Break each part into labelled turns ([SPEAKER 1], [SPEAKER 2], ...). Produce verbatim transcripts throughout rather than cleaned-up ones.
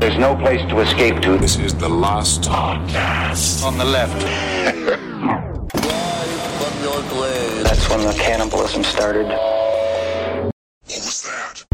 [SPEAKER 1] There's no place to escape to.
[SPEAKER 2] This is the last podcast.
[SPEAKER 1] On the left. That's when the cannibalism started.
[SPEAKER 2] What was that?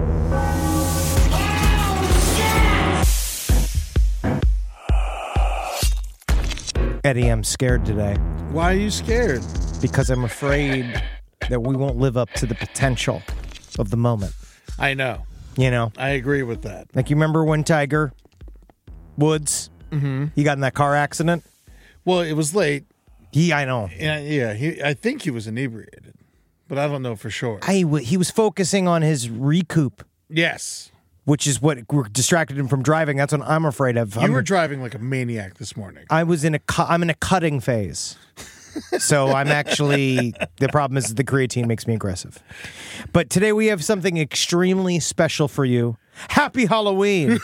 [SPEAKER 3] Eddie, I'm scared today.
[SPEAKER 4] Why are you scared?
[SPEAKER 3] Because I'm afraid that we won't live up to the potential of the moment.
[SPEAKER 4] I know.
[SPEAKER 3] You know?
[SPEAKER 4] I agree with that.
[SPEAKER 3] Like, you remember when Tiger Woods, mm-hmm. he got in that car accident?
[SPEAKER 4] Well, it was late.
[SPEAKER 3] He, I know.
[SPEAKER 4] Yeah, yeah. He, I think he was inebriated, but I don't know for sure.
[SPEAKER 3] I, he was focusing on his recoup.
[SPEAKER 4] Yes.
[SPEAKER 3] Which is what distracted him from driving. That's what I'm afraid of.
[SPEAKER 4] You
[SPEAKER 3] I'm,
[SPEAKER 4] were driving like a maniac this morning.
[SPEAKER 3] I was in a cu- I'm in a cutting phase. So I'm actually, the problem is the creatine makes me aggressive. But today we have something extremely special for you. Happy Halloween.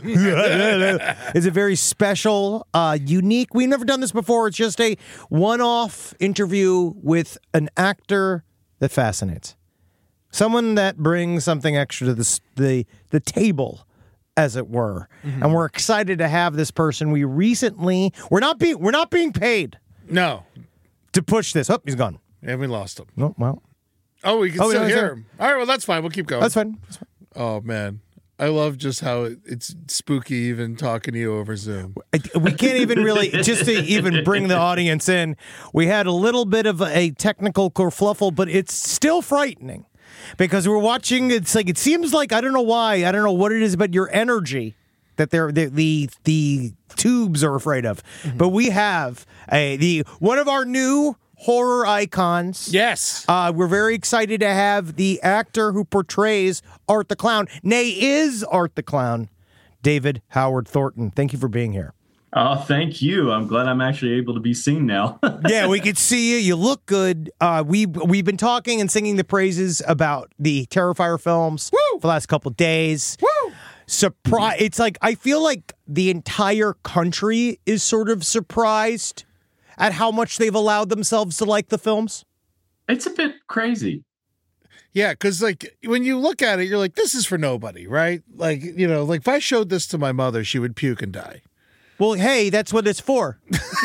[SPEAKER 3] It's a very special, uh, unique, we've never done this before. It's just a one-off interview with an actor that fascinates. Someone that brings something extra to the, the, the table, as it were. Mm-hmm. And we're excited to have this person. We recently, we're not being, we're not being paid.
[SPEAKER 4] No.
[SPEAKER 3] To push this. Oh, he's gone.
[SPEAKER 4] And we lost him.
[SPEAKER 3] Oh, well.
[SPEAKER 4] Oh, we can
[SPEAKER 3] oh,
[SPEAKER 4] still
[SPEAKER 3] no,
[SPEAKER 4] hear him. All right, well, that's fine. We'll keep going.
[SPEAKER 3] That's fine. That's fine.
[SPEAKER 4] Oh, man. I love just how it's spooky even talking to you over Zoom.
[SPEAKER 3] We can't even really, just to even bring the audience in, we had a little bit of a technical kerfluffle, but it's still frightening. Because we're watching, it's like, it seems like, I don't know why, I don't know what it is, but your energy that they're, the, the, the tubes are afraid of. Mm-hmm. But we have a, the, one of our new horror icons.
[SPEAKER 4] Yes.
[SPEAKER 3] Uh, we're very excited to have the actor who portrays Art the Clown, nay, is Art the Clown, David Howard Thornton. Thank you for being here.
[SPEAKER 5] Oh, thank you. I'm glad I'm actually able to be seen now.
[SPEAKER 3] Yeah, we could see you. You look good. Uh, we, we've been talking and singing the praises about the Terrifier films Woo! For the last couple days.
[SPEAKER 4] Woo!
[SPEAKER 3] Surprise! It's like, I feel like the entire country is sort of surprised at how much they've allowed themselves to like the films.
[SPEAKER 5] It's a bit crazy.
[SPEAKER 4] Yeah, because, like, when you look at it, you're like, this is for nobody, right? Like, you know, like, if I showed this to my mother, she would puke and die.
[SPEAKER 3] Well, hey, that's what it's for.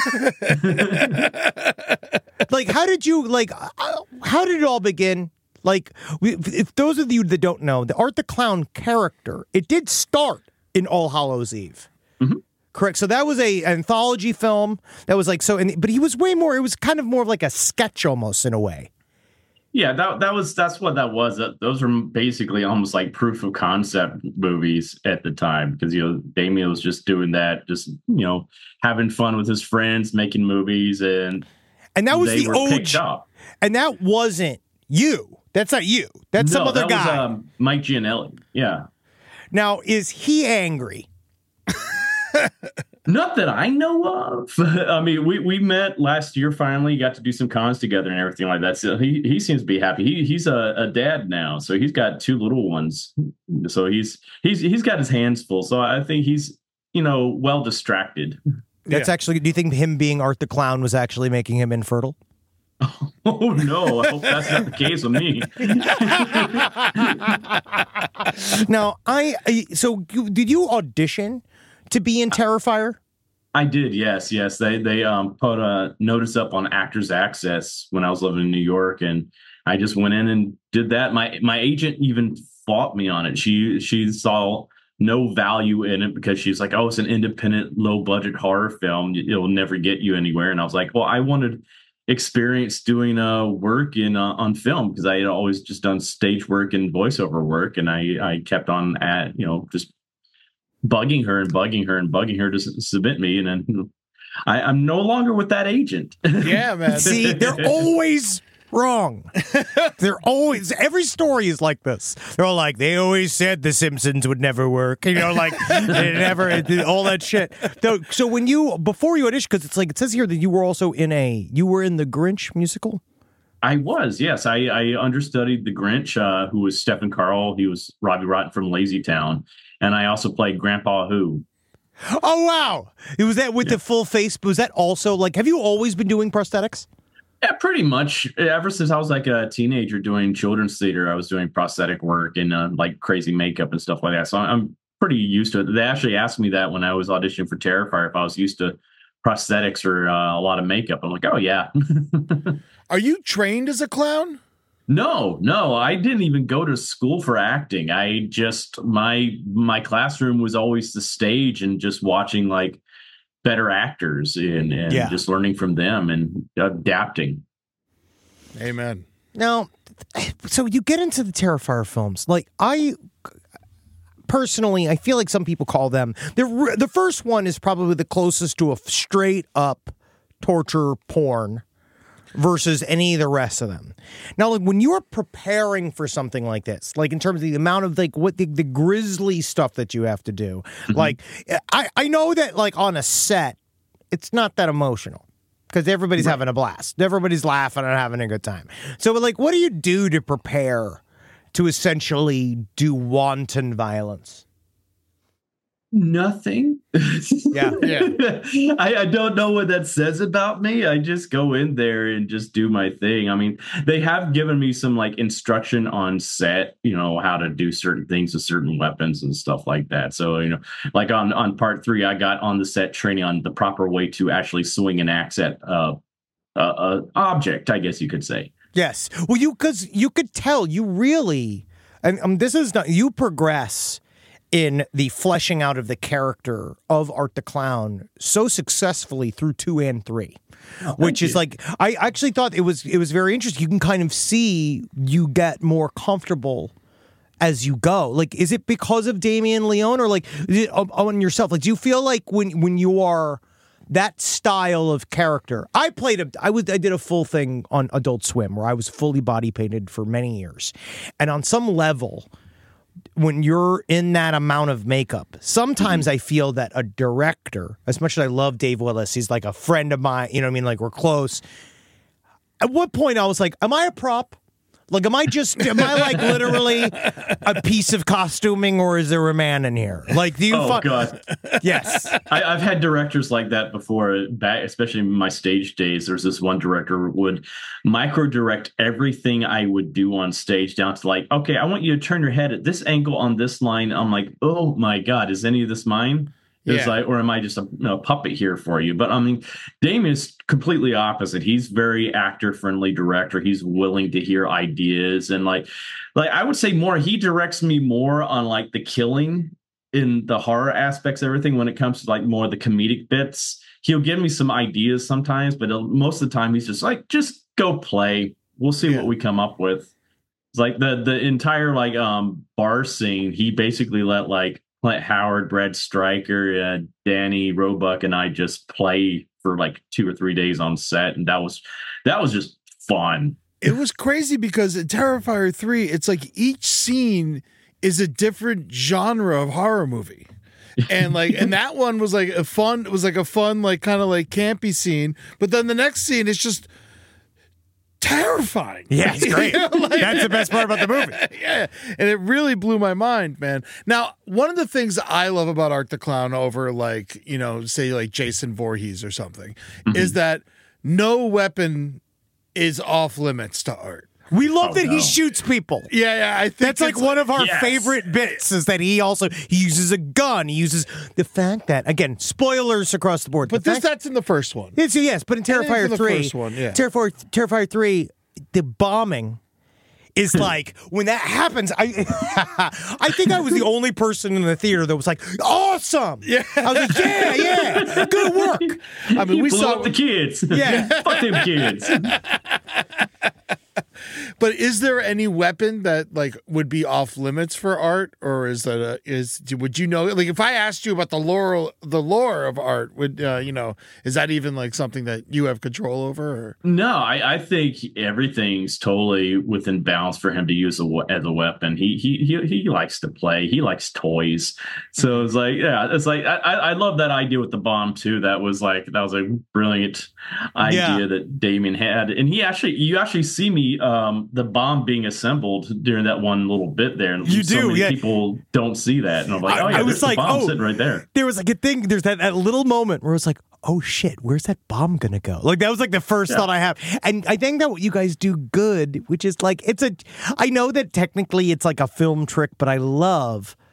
[SPEAKER 3] Like, how did you, like, how did it all begin? Like, we, if those of you that don't know, the Art the Clown character, it did start in All Hallows Eve.
[SPEAKER 5] Mm-hmm.
[SPEAKER 3] Correct. So that was a an anthology film that was like, so, and, but he was way more, it was kind of more of like a sketch almost in a way.
[SPEAKER 5] Yeah, that that was that's what that was. Those were basically almost like proof of concept movies at the time because, you know, Damien was just doing that, just, you know, having fun with his friends, making movies, and
[SPEAKER 3] and that was
[SPEAKER 5] they
[SPEAKER 3] the
[SPEAKER 5] were
[SPEAKER 3] O G.
[SPEAKER 5] picked up.
[SPEAKER 3] And that wasn't you. That's not you. That's
[SPEAKER 5] no,
[SPEAKER 3] some other
[SPEAKER 5] that
[SPEAKER 3] guy.
[SPEAKER 5] Was, um, Mike Gianelli. Yeah.
[SPEAKER 3] Now, is he angry?
[SPEAKER 5] Not that I know of. I mean, we, we met last year, finally got to do some cons together and everything like that. So he, he seems to be happy. He he's a, a dad now, so he's got two little ones. So he's he's he's got his hands full. So I think he's, you know, well distracted.
[SPEAKER 3] That's
[SPEAKER 4] yeah.
[SPEAKER 3] actually, do you think him being Art the Clown was actually making him infertile?
[SPEAKER 5] Oh, no. I hope that's not the case with me.
[SPEAKER 3] Now, I, I so did you audition to be in Terrifier?
[SPEAKER 5] I did, yes, yes. They they um put a notice up on Actors Access when I was living in New York, and I just went in and did that. My my agent even fought me on it. She she saw no value in it because she's like, oh, it's an independent, low budget horror film. It'll never get you anywhere. And I was like, well, I wanted experience doing uh work in uh, on film because I had always just done stage work and voiceover work, and I I kept on at you know just. bugging her and bugging her and bugging her to s- submit me. And then I, I'm no longer with that agent.
[SPEAKER 4] Yeah, man.
[SPEAKER 3] See, they're always wrong. They're always, every story is like this. They're all like, they always said The Simpsons would never work. You know, like, they never, all that shit. So when you, before you auditioned, because it's like, it says here that you were also in a, you were in the Grinch musical?
[SPEAKER 5] I was, yes. I, I understudied the Grinch, uh, who was Stephen Carl. He was Robbie Rotten from Lazy Town. And I also played Grandpa Who.
[SPEAKER 3] Oh, wow. It was that with yeah. the full face. Was that also like, have you always been doing prosthetics?
[SPEAKER 5] Yeah, pretty much. Ever since I was like a teenager doing children's theater, I was doing prosthetic work and uh, like crazy makeup and stuff like that. So I'm pretty used to it. They actually asked me that when I was auditioning for Terrifier, if I was used to prosthetics or uh, a lot of makeup. I'm like, oh yeah.
[SPEAKER 4] Are you trained as a clown?
[SPEAKER 5] No, no, I didn't even go to school for acting. I just my my classroom was always the stage and just watching like better actors and, and
[SPEAKER 3] Yeah.
[SPEAKER 5] just learning from them and adapting.
[SPEAKER 4] Amen.
[SPEAKER 3] Now, so you get into the Terrifier films. Like, I personally, I feel like some people call them the the first one is probably the closest to a straight up torture porn versus any of the rest of them. Now, like when you're preparing for something like this, like in terms of the amount of like what the, the grisly stuff that you have to do, mm-hmm. like I I know that like on a set, it's not that emotional. Because everybody's right. having a blast. Everybody's laughing and having a good time. So, like, what do you do to prepare to essentially do wanton violence?
[SPEAKER 5] Nothing.
[SPEAKER 3] Yeah.
[SPEAKER 4] Yeah.
[SPEAKER 5] I, I don't know what that says about me. I just go in there and just do my thing. I mean, they have given me some like instruction on set, you know, how to do certain things with certain weapons and stuff like that. So, you know, like on, on part three, I got on the set training on the proper way to actually swing an axe at uh, a, a object, I guess you could say.
[SPEAKER 3] Yes. Well, you, because you could tell you really, and um, this is not, you progress in the fleshing out of the character of Art the Clown so successfully through two and three, oh, which is you. like, I actually thought it was, it was very interesting. You can kind of see you get more comfortable as you go. Like, is it because of Damien Leone or like is it on yourself? Like, do you feel like when, when you are that style of character, I played a, I was, I did a full thing on Adult Swim where I was fully body painted for many years. And on some level, when you're in that amount of makeup, sometimes I feel that a director, as much as I love Dave Willis, he's like a friend of mine, you know what I mean? Like we're close. At what point I was like, am I a prop? Like, am I just, am I like literally a piece of costuming or is there a man in here? Like, do you
[SPEAKER 5] Oh,
[SPEAKER 3] fi-
[SPEAKER 5] God.
[SPEAKER 3] Yes.
[SPEAKER 5] I, I've had directors like that before, back, especially in my stage days. There's this one director who would micro direct everything I would do on stage down to like, okay, I want you to turn your head at this angle on this line. I'm like, oh my God, is any of this mine? It's
[SPEAKER 4] Yeah.
[SPEAKER 5] like, or am I just a you know, puppet here for you? But I mean, Dame is completely opposite. He's very actor friendly director. He's willing to hear ideas and like, like I would say more. He directs me more on like the killing in the horror aspects of everything. When it comes to like more of the comedic bits, he'll give me some ideas sometimes, but most of the time he's just like, just go play. We'll see
[SPEAKER 4] Yeah.
[SPEAKER 5] what we come up with. It's like the the entire like um bar scene. He basically let like. Let Howard, Brad Stryker, uh, Danny Roebuck, and I just play for like two or three days on set, and that was that was just fun.
[SPEAKER 4] It was crazy because in Terrifier three, it's like each scene is a different genre of horror movie. And like, and that one was like a fun, it was like a fun, like kind of like campy scene. But then the next scene is just terrifying.
[SPEAKER 3] Yeah, it's great.
[SPEAKER 4] You know, like-
[SPEAKER 3] That's the best part about the movie.
[SPEAKER 4] Yeah, and it really blew my mind, man. Now, one of the things I love about Art the Clown over like, you know, say like Jason Voorhees or something, mm-hmm. is that no weapon is off limits to Art.
[SPEAKER 3] We love
[SPEAKER 5] Oh,
[SPEAKER 3] that
[SPEAKER 5] no.
[SPEAKER 3] he shoots people.
[SPEAKER 4] Yeah, yeah, I think
[SPEAKER 3] That's like
[SPEAKER 4] it's-
[SPEAKER 3] one of our
[SPEAKER 5] Yes.
[SPEAKER 3] favorite bits is that he also he uses a gun. He uses the fact that again, spoilers across the board.
[SPEAKER 4] But
[SPEAKER 3] the
[SPEAKER 4] this
[SPEAKER 3] fact,
[SPEAKER 4] that's in the first one.
[SPEAKER 3] It's, yes, but in
[SPEAKER 4] I think
[SPEAKER 3] Terrifier
[SPEAKER 4] in the
[SPEAKER 3] three,
[SPEAKER 4] first one, yeah.
[SPEAKER 3] Terrifier, Terrifier three, the bombing is like when that happens. I I think I was the only person in the theater that was like, awesome.
[SPEAKER 4] Yeah.
[SPEAKER 3] I was like, yeah, yeah, good work.
[SPEAKER 4] I mean,
[SPEAKER 5] He
[SPEAKER 4] we
[SPEAKER 5] blew
[SPEAKER 4] saw
[SPEAKER 5] up the kids.
[SPEAKER 3] Yeah.
[SPEAKER 5] Fuck them kids.
[SPEAKER 4] But is there any weapon that like would be off limits for Art, or is that a, is would you know? Like, if I asked you about the lore, the lore of Art, would uh, you know? Is that even like something that you have control over? Or?
[SPEAKER 5] No, I, I think everything's totally within bounds for him to use a, we- as a weapon. He he he he likes to play. He likes toys. So it's like, yeah, it's like I I love that idea with the bomb too. That was like that was a brilliant idea
[SPEAKER 3] Yeah.
[SPEAKER 5] that Damien had, and he actually you actually see me um the bomb being assembled during that one little bit there. And
[SPEAKER 3] You
[SPEAKER 5] so
[SPEAKER 3] do,
[SPEAKER 5] many
[SPEAKER 3] yeah.
[SPEAKER 5] people don't see that, and I'm like,
[SPEAKER 3] I-
[SPEAKER 5] oh yeah,
[SPEAKER 3] I was
[SPEAKER 5] there's the
[SPEAKER 3] like,
[SPEAKER 5] bomb
[SPEAKER 3] oh.
[SPEAKER 5] sitting right there.
[SPEAKER 3] There was like a thing. There's that, that little moment where it's like, oh shit, where's that bomb gonna go? Like that was like the first
[SPEAKER 5] Yeah.
[SPEAKER 3] thought I have. And I think that what you guys do good, which is like it's a. I know that technically it's like a film trick, but I love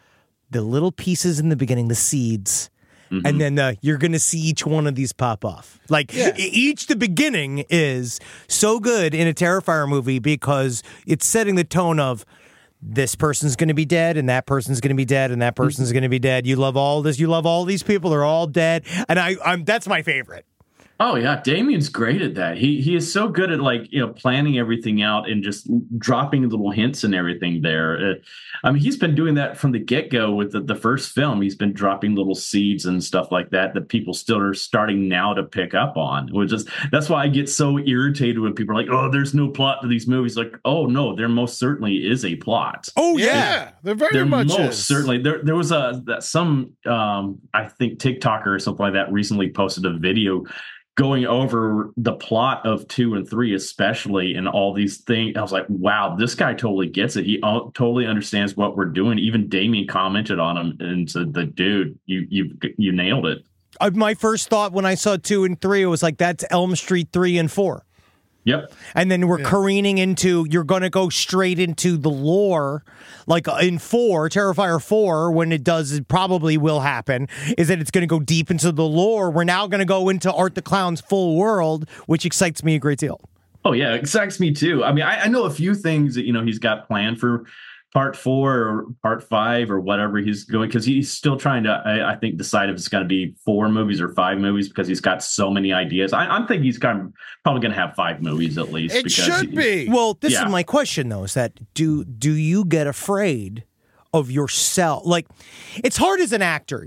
[SPEAKER 3] the little pieces in the beginning, the seeds. Mm-hmm. And then uh, you're going to see each one of these pop off. Like, yeah. e- each, the beginning is so good in a Terrifier movie because it's setting the tone of this person's going to be dead and that person's going to be dead and that person's mm-hmm. going to be dead. You love all this. You love all these people. They're all dead. And I, I'm that's my favorite.
[SPEAKER 5] Oh yeah, Damien's great at that. He he is so good at like you know planning everything out and just dropping little hints and everything there. Uh, I mean, he's been doing that from the get go with the, the first film. He's been dropping little seeds and stuff like that that people still are starting now to pick up on. Which is that's why I get so irritated when people are like, "Oh, there's no plot to these movies." Like, oh no, there most certainly is a plot.
[SPEAKER 3] Oh yeah,
[SPEAKER 4] yeah there very
[SPEAKER 5] there
[SPEAKER 4] much
[SPEAKER 5] most
[SPEAKER 4] is.
[SPEAKER 5] certainly. There there was a that some um, I think TikToker or something like that recently posted a video going over the plot of two and three, especially, and all these things. I was like, wow, this guy totally gets it. He uh, totally understands what we're doing. Even Damien commented on him and said, "The dude, you you you nailed it."
[SPEAKER 3] Uh, my first thought when I saw two and three, it was like, that's Elm Street three and four.
[SPEAKER 5] Yep.
[SPEAKER 3] And then we're
[SPEAKER 4] yeah.
[SPEAKER 3] careening into, you're going to go straight into the lore, like in four, Terrifier four, when it does, it probably will happen, is that it's going to go deep into the lore. We're now going to go into Art the Clown's full world, which excites me a great deal.
[SPEAKER 5] Oh, yeah, it excites me too. I mean, I, I know a few things that, you know, he's got planned for part four or part five or whatever he's going, because he's still trying to, I, I think, decide if it's going to be four movies or five movies because he's got so many ideas. I, I'm thinking he's kind of probably going to have five movies at least.
[SPEAKER 4] It
[SPEAKER 5] because
[SPEAKER 4] should
[SPEAKER 5] he,
[SPEAKER 4] be.
[SPEAKER 3] Well, this
[SPEAKER 5] yeah.
[SPEAKER 3] is my question, though, is that do do you get afraid of yourself? Like, it's hard as an actor.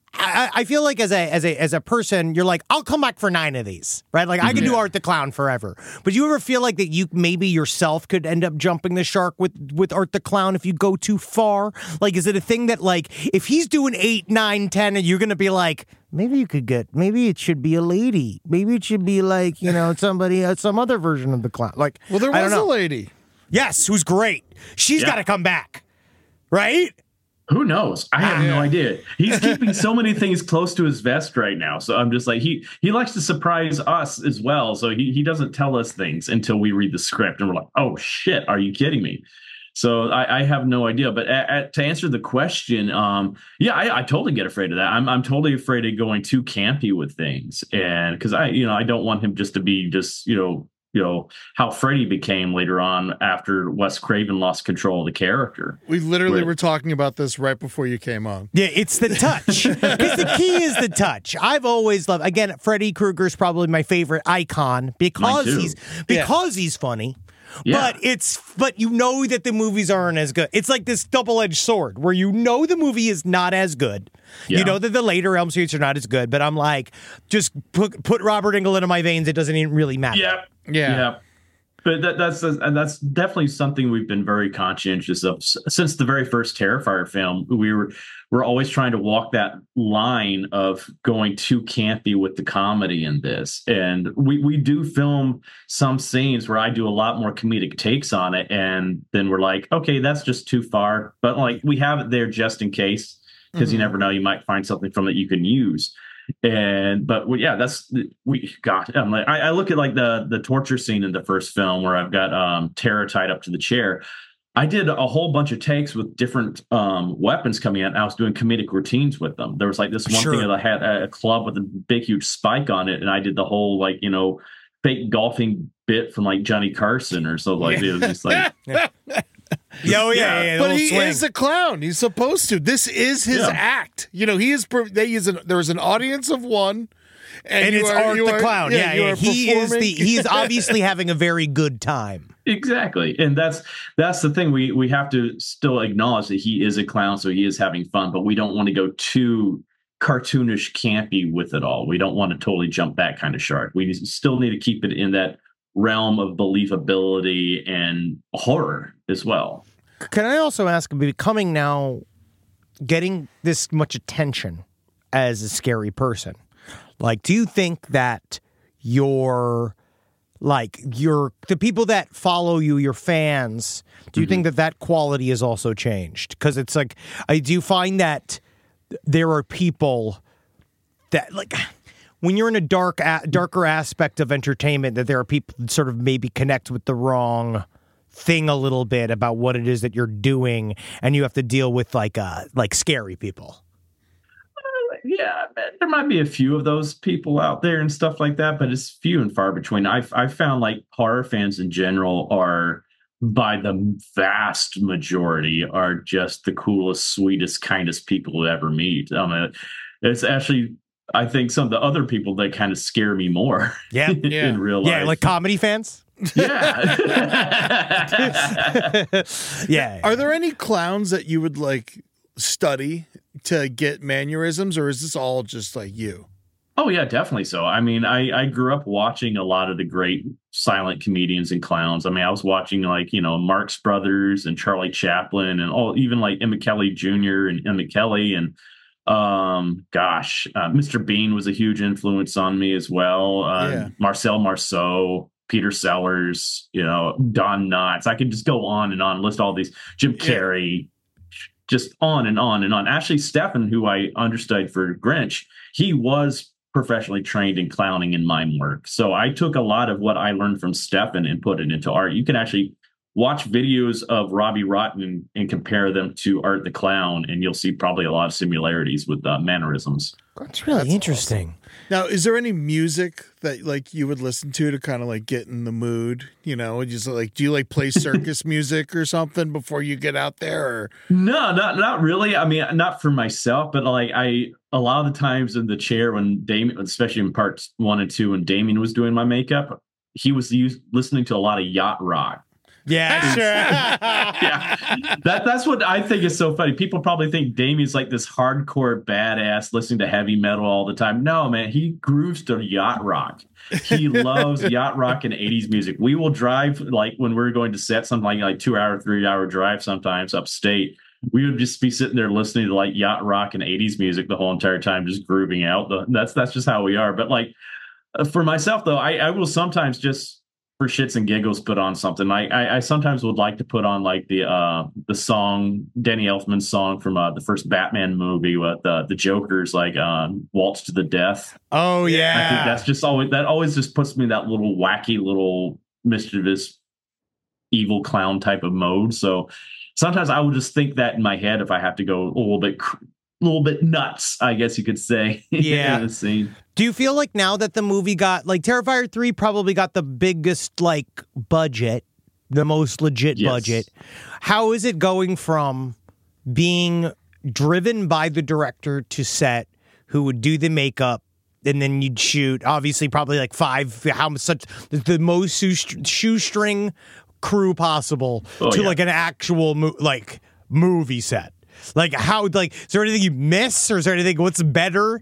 [SPEAKER 3] I, I feel like as a as a as a person, you're like, I'll come back for nine of these, right? Like I can do Art the Clown forever. But do you ever feel like that you maybe yourself could end up jumping the shark with with Art the Clown if you go too far? Like, is it a thing that like if he's doing eight, nine, ten, and you're gonna be like, maybe you could get, maybe it should be a lady, maybe it should be like you know somebody, uh, some other version of the clown. Like,
[SPEAKER 4] well, there
[SPEAKER 3] I don't
[SPEAKER 4] was a
[SPEAKER 3] know.
[SPEAKER 4] lady.
[SPEAKER 3] Yes, who's great. She's
[SPEAKER 5] Yeah.
[SPEAKER 3] got to come back, right?
[SPEAKER 5] Who knows? I have
[SPEAKER 4] Yeah.
[SPEAKER 5] no idea. He's keeping so many things close to his vest right now. So I'm just like, he he likes to surprise us as well. So he, he doesn't tell us things until we read the script and we're like, oh shit, are you kidding me? So I, I have no idea. But at, at, to answer the question, um, yeah, I, I totally get afraid of that. I'm I'm totally afraid of going too campy with things. And because I, you know, I don't want him just to be just, you know, you know, how Freddy became later on after Wes Craven lost control of the character.
[SPEAKER 4] We literally
[SPEAKER 5] Where-
[SPEAKER 4] were talking about this right before you came on.
[SPEAKER 3] Yeah, it's the touch. Because the key is the touch. I've always loved, again, Freddy Krueger's probably my favorite icon because
[SPEAKER 5] too.
[SPEAKER 3] he's because he's funny.
[SPEAKER 5] Yeah.
[SPEAKER 3] But it's but you know that the movies aren't as good. It's like this double-edged sword where you know the movie is not as good.
[SPEAKER 5] Yeah.
[SPEAKER 3] You know that the later Elm Streets are not as good, but I'm like, just put put Robert Englund into my veins. It doesn't even really matter.
[SPEAKER 5] Yep.
[SPEAKER 4] Yeah.
[SPEAKER 5] Yeah. But that, that's and that's definitely something we've been very conscientious of since the very first Terrifier film. We were we're always trying to walk that line of going too campy with the comedy in this, and we we do film some scenes where I do a lot more comedic takes on it, and then we're like, okay, that's just too far. But like we have it there just in case, because
[SPEAKER 4] Mm-hmm.
[SPEAKER 5] you never know, you might find something from it you can use. And but well, yeah, that's we got. I'm like, I, I look at like the the torture scene in the first film where I've got um, Tara tied up to the chair. I did a whole bunch of takes with different um, weapons coming out. And I was doing comedic routines with them. There was like this one
[SPEAKER 3] Sure.
[SPEAKER 5] thing that I had a club with a big huge spike on it, and I did the whole like you know fake golfing bit from like Johnny Carson or so like it was just like.
[SPEAKER 3] Yeah, oh, yeah,
[SPEAKER 5] Yeah.
[SPEAKER 3] yeah, yeah,
[SPEAKER 4] But
[SPEAKER 3] little
[SPEAKER 4] he
[SPEAKER 3] swing.
[SPEAKER 4] is a clown. He's supposed to. This is his
[SPEAKER 5] Yeah.
[SPEAKER 4] act. You know, he is. per- They use an. There is an audience of one, and,
[SPEAKER 3] and
[SPEAKER 4] you
[SPEAKER 3] it's
[SPEAKER 4] are,
[SPEAKER 3] Art
[SPEAKER 4] you
[SPEAKER 3] the
[SPEAKER 4] are-
[SPEAKER 3] Clown. Yeah,
[SPEAKER 4] you
[SPEAKER 3] yeah.
[SPEAKER 4] are
[SPEAKER 3] He is the
[SPEAKER 4] performing.
[SPEAKER 3] he is obviously having a very good time.
[SPEAKER 5] Exactly. And that's that's the thing. We we have to still acknowledge that he is a clown, so he is having fun, but we don't want to go too cartoonish campy with it all. We don't want to totally jump that kind of shark. We still need to keep it in that realm of believability and horror as well.
[SPEAKER 3] Can I also ask, becoming now, getting this much attention as a scary person, like, do you think that your, like, your, the people that follow you, your fans, do you
[SPEAKER 5] Mm-hmm.
[SPEAKER 3] think that that quality has also changed? Because it's like, I do you find that there are people that, like, when you're in a dark, a- darker aspect of entertainment, that there are people that sort of maybe connect with the wrong thing a little bit about what it is that you're doing, and you have to deal with like uh like scary people.
[SPEAKER 5] Yeah, there might be a few of those people out there and stuff like that, but it's few and far between. I've I've found like horror fans in general are, by the vast majority, are just the coolest, sweetest, kindest people to ever meet. Um, uh, it's actually, I think, some of the other people that kind of scare me more.
[SPEAKER 3] Yeah,
[SPEAKER 4] yeah.
[SPEAKER 5] in real life.
[SPEAKER 3] Yeah, like comedy fans.
[SPEAKER 5] Yeah.
[SPEAKER 3] Yeah.
[SPEAKER 4] Are there any clowns that you would like study to get mannerisms, or is this all just like you?
[SPEAKER 5] Oh yeah, definitely so. I mean, I, I grew up watching a lot of the great silent comedians and clowns. I mean, I was watching like, you know, Marx Brothers and Charlie Chaplin and all, even like Emmett Kelly Junior and Emmett Kelly and um, gosh, uh, Mister Bean was a huge influence on me as well. Uh,
[SPEAKER 4] Yeah.
[SPEAKER 5] Marcel Marceau, Peter Sellers, you know, Don Knotts. I could just go on and on, list all these. Jim Carrey. Just on and on and on. Actually, Stefan, who I understudied for Grinch, he was professionally trained in clowning and mime work. So I took a lot of what I learned from Stefan and put it into art. You can actually watch videos of Robbie Rotten and, and compare them to Art the Clown, and you'll see probably a lot of similarities with uh, mannerisms.
[SPEAKER 3] That's really
[SPEAKER 4] That's
[SPEAKER 3] interesting.
[SPEAKER 4] Now, is there any music that like you would listen to to kind of like get in the mood? You know, just like, do you like play circus music or something before you get out there? Or
[SPEAKER 5] No, not not really. I mean, not for myself, but like I, a lot of the times in the chair when Damien, especially in parts one and two, when Damien was doing my makeup, he was used, listening to a lot of yacht rock.
[SPEAKER 3] Yeah, sure.
[SPEAKER 5] Yeah, that that's what I think is so funny. People probably think Damien's like this hardcore badass listening to heavy metal all the time. No, man, he grooves to yacht rock. He loves yacht rock and eighties music. We will drive, like when we're going to set something like like two hour, three hour drive sometimes upstate. We would just be sitting there listening to like yacht rock and eighties music the whole entire time, just grooving out. That's that's just how we are. But like for myself, though, I, I will sometimes just, for shits and giggles, put on something. I, I I sometimes would like to put on like the uh the song, Danny Elfman's song from uh, the first Batman movie with uh, the Joker's like um, Waltz to the Death.
[SPEAKER 3] Oh yeah,
[SPEAKER 5] I think that's just always that always just puts me in that little wacky, little mischievous, evil clown type of mode. So sometimes I will just think that in my head if I have to go a little bit. Cr- A little bit nuts, I guess you could say.
[SPEAKER 3] Yeah.
[SPEAKER 5] In the scene.
[SPEAKER 3] Do you feel like now that the movie got, like, Terrifier three probably got the biggest, like, budget, the most legit
[SPEAKER 5] Yes.
[SPEAKER 3] budget. How is it going from being driven by the director to set, who would do the makeup, and then you'd shoot, obviously, probably like five, how such, the most shoestr- shoestring crew possible,
[SPEAKER 5] Oh,
[SPEAKER 3] to
[SPEAKER 5] yeah.
[SPEAKER 3] like an actual, mo- like, movie set? Like, how, like, is there anything you miss, or is there anything, what's better?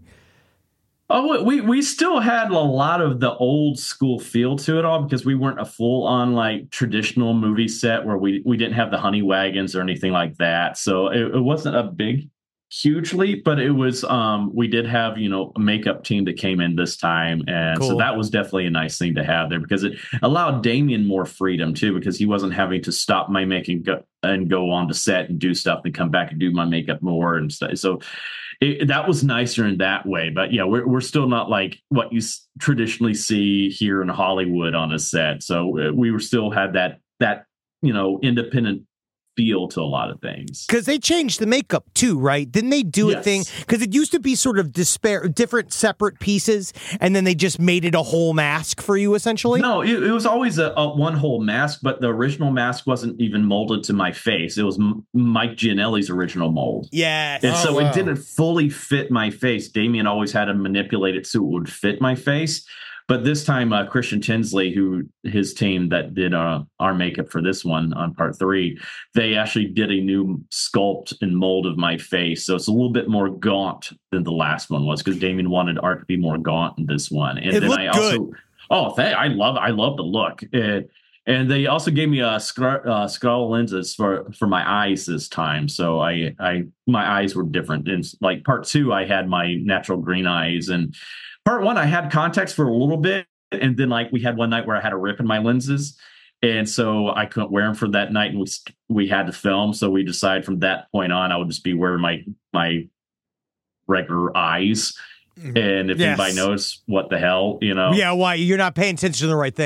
[SPEAKER 5] Oh, we we still had a lot of the old school feel to it all because we weren't a full on like traditional movie set where we we didn't have the honey wagons or anything like that. So it, it wasn't a big, huge leap, but it was. Um, we did have you know a makeup team that came in this time, and
[SPEAKER 3] Cool.
[SPEAKER 5] so that was definitely a nice thing to have there because it allowed Damien more freedom too because he wasn't having to stop my making go, and go on to set and do stuff and come back and do my makeup more and stuff. So. It, that was nicer in that way, but yeah, we're we're still not like what you s- traditionally see here in Hollywood on a set. So uh, we were still had that that you know independent feel to a lot of things.
[SPEAKER 3] Because they changed the makeup too, right? Didn't they do a
[SPEAKER 5] Yes.
[SPEAKER 3] thing? Because it used to be sort of despair, different separate pieces, and then they just made it a whole mask for you, essentially.
[SPEAKER 5] No, it, it was always a, a one whole mask, but the original mask wasn't even molded to my face. It was M- Mike Gianelli's original mold.
[SPEAKER 3] Yes.
[SPEAKER 5] And
[SPEAKER 4] Oh,
[SPEAKER 5] so
[SPEAKER 4] wow.
[SPEAKER 5] it didn't fully fit my face. Damien always had to manipulate it so it would fit my face. But this time, uh, Christian Tinsley, who his team that did uh, our makeup for this one on part three, they actually did a new sculpt and mold of my face. So it's a little bit more gaunt than the last one was because Damien wanted art to be more gaunt in this one. And
[SPEAKER 3] It
[SPEAKER 5] then
[SPEAKER 3] looked
[SPEAKER 5] I also,
[SPEAKER 3] good.
[SPEAKER 5] oh, th- I love, I love the look. It, and they also gave me a scar, uh, skull lenses for, for my eyes this time. So I, I, my eyes were different. And like part two, I had my natural green eyes, and part one, I had contacts for a little bit. And then like we had one night where I had a rip in my lenses. And so I couldn't wear them for that night. And we, we had to film. So we decided from that point on, I would just be wearing my, my regular eyes. And if
[SPEAKER 3] Yes.
[SPEAKER 5] anybody knows what the hell, you know,
[SPEAKER 3] Yeah, why? You're not paying attention to the right thing.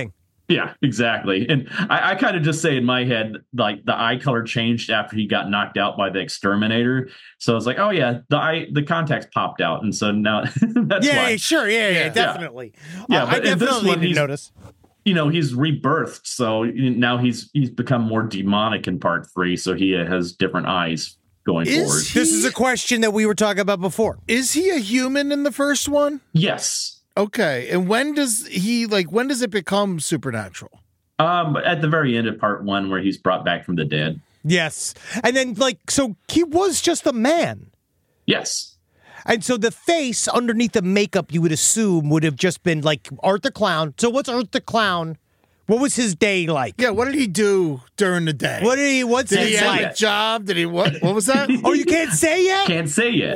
[SPEAKER 5] Yeah, exactly. And I, I kind of just say in my head, like the eye color changed after he got knocked out by the exterminator. So it's like, oh yeah, the eye, the contacts popped out, and so now that's
[SPEAKER 3] yeah,
[SPEAKER 5] why.
[SPEAKER 3] sure, yeah, yeah,
[SPEAKER 4] Yeah.
[SPEAKER 3] definitely.
[SPEAKER 5] Yeah,
[SPEAKER 3] Uh,
[SPEAKER 5] but
[SPEAKER 3] I
[SPEAKER 5] in this
[SPEAKER 3] definitely
[SPEAKER 5] one,
[SPEAKER 3] didn't
[SPEAKER 5] he's-
[SPEAKER 3] notice.
[SPEAKER 5] You know, he's rebirthed, so now he's he's become more demonic in part three. So he has different eyes going
[SPEAKER 4] Is
[SPEAKER 5] forward.
[SPEAKER 4] he-
[SPEAKER 3] This is a question that we were talking about before.
[SPEAKER 4] Is he a human in the first one?
[SPEAKER 5] Yes.
[SPEAKER 4] Okay. And when does he like when does it become supernatural?
[SPEAKER 5] Um, at the very end of part one, where he's brought back from the dead.
[SPEAKER 3] Yes. And then, like, so he was just a man.
[SPEAKER 5] Yes.
[SPEAKER 3] And so the face underneath the makeup, you would assume, would have just been like Art the Clown. So what's Art the Clown? What was his day like?
[SPEAKER 4] Yeah, what did he do during the day?
[SPEAKER 3] What did he, what's
[SPEAKER 4] did he
[SPEAKER 3] his
[SPEAKER 4] have
[SPEAKER 3] like?
[SPEAKER 4] a job? Did he what what was that?
[SPEAKER 3] Oh, you can't say yet?
[SPEAKER 5] Can't say yet.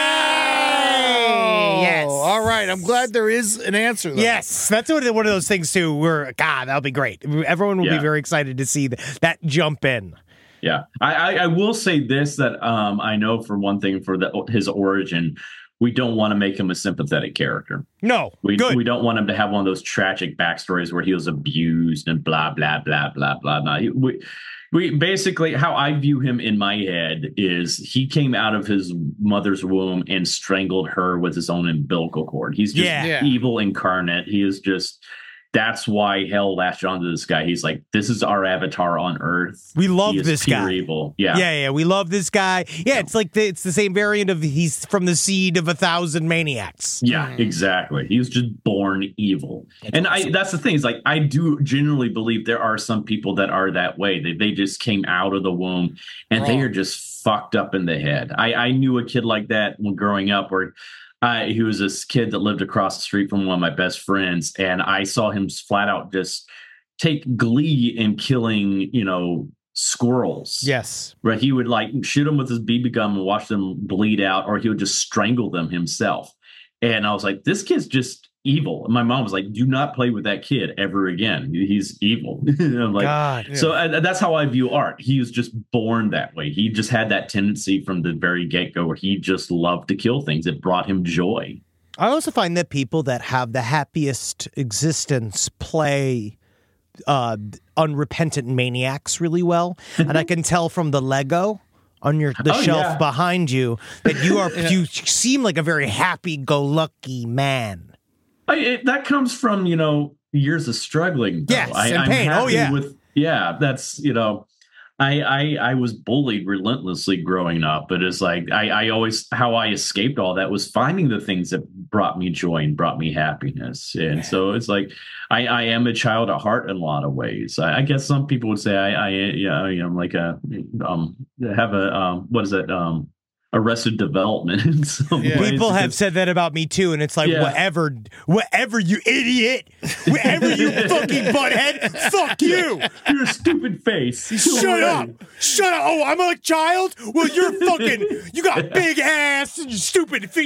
[SPEAKER 4] Wow.
[SPEAKER 3] Yes.
[SPEAKER 4] All right. I'm glad there is an answer. Though.
[SPEAKER 3] Yes, that's one of, one of those things too. Where God, that'll be great. Everyone will
[SPEAKER 5] Yeah.
[SPEAKER 3] be very excited to see th- that jump in.
[SPEAKER 5] Yeah, I, I, I will say this, that um, I know for one thing, for the, his origin, we don't want to make him a sympathetic character.
[SPEAKER 3] No,
[SPEAKER 5] We
[SPEAKER 3] good.
[SPEAKER 5] we don't want him to have one of those tragic backstories where he was abused and blah blah blah blah blah blah. He- We we basically, how I view him in my head is he came out of his mother's womb and strangled her with his own umbilical cord. He's just
[SPEAKER 3] Yeah.
[SPEAKER 4] Yeah.
[SPEAKER 5] evil incarnate. He is just. That's why hell latched onto this guy. He's like, this is our avatar on Earth.
[SPEAKER 3] We love
[SPEAKER 5] He is
[SPEAKER 3] this
[SPEAKER 5] pure
[SPEAKER 3] guy.
[SPEAKER 5] Evil. Yeah.
[SPEAKER 3] Yeah, yeah, we love this guy. Yeah, it's like the, it's the same variant of he's from the seed of a thousand maniacs.
[SPEAKER 5] Yeah, exactly. He was just born evil. And I that's the thing, is like I do genuinely believe there are some people that are that way. They they just came out of the womb and they
[SPEAKER 4] Wrong.
[SPEAKER 5] are just fucked up in the head. I, I knew a kid like that when growing up, where I, he was this kid that lived across the street from one of my best friends, and I saw him flat out just take glee in killing, you know, squirrels.
[SPEAKER 3] Yes.
[SPEAKER 5] Where he would like shoot them with his B B gun and watch them bleed out, or he would just strangle them himself. And I was like, this kid's just evil. And my mom was like, do not play with that kid ever again. He's evil. And I'm like,
[SPEAKER 3] God.
[SPEAKER 5] so uh, that's how I view Art. He was just born that way. He just had that tendency from the very get-go where he just loved to kill things. It brought him joy.
[SPEAKER 3] I also find that people that have the happiest existence play uh, unrepentant maniacs really well. And I can tell from the Lego on your the
[SPEAKER 5] Oh,
[SPEAKER 3] shelf
[SPEAKER 5] yeah.
[SPEAKER 3] behind you that you are you seem like a very happy-go-lucky man.
[SPEAKER 5] I, it, that comes from, you know, years of struggling. though.
[SPEAKER 3] Yes,
[SPEAKER 5] I,
[SPEAKER 3] and
[SPEAKER 5] I'm
[SPEAKER 3] pain. Oh,
[SPEAKER 5] happy
[SPEAKER 3] yeah.
[SPEAKER 5] With, yeah, that's, you know, I, I I was bullied relentlessly growing up, but it's like I, I always, how I escaped all that was finding the things that brought me joy and brought me happiness. And so it's like I, I am a child at heart in a lot of ways. I, I guess some people would say I, I yeah, I am like a um have a um what is it um Arrested Development in some
[SPEAKER 4] Yeah.
[SPEAKER 5] ways.
[SPEAKER 3] People have
[SPEAKER 5] because-
[SPEAKER 3] said that about me too, and it's like,
[SPEAKER 5] Yeah.
[SPEAKER 3] whatever, whatever, you idiot, whatever, you fucking butthead, fuck you.
[SPEAKER 5] Your stupid face.
[SPEAKER 3] Shut up! Shut up! Oh, I'm a child? Well, you're fucking, you got big ass and stupid feet.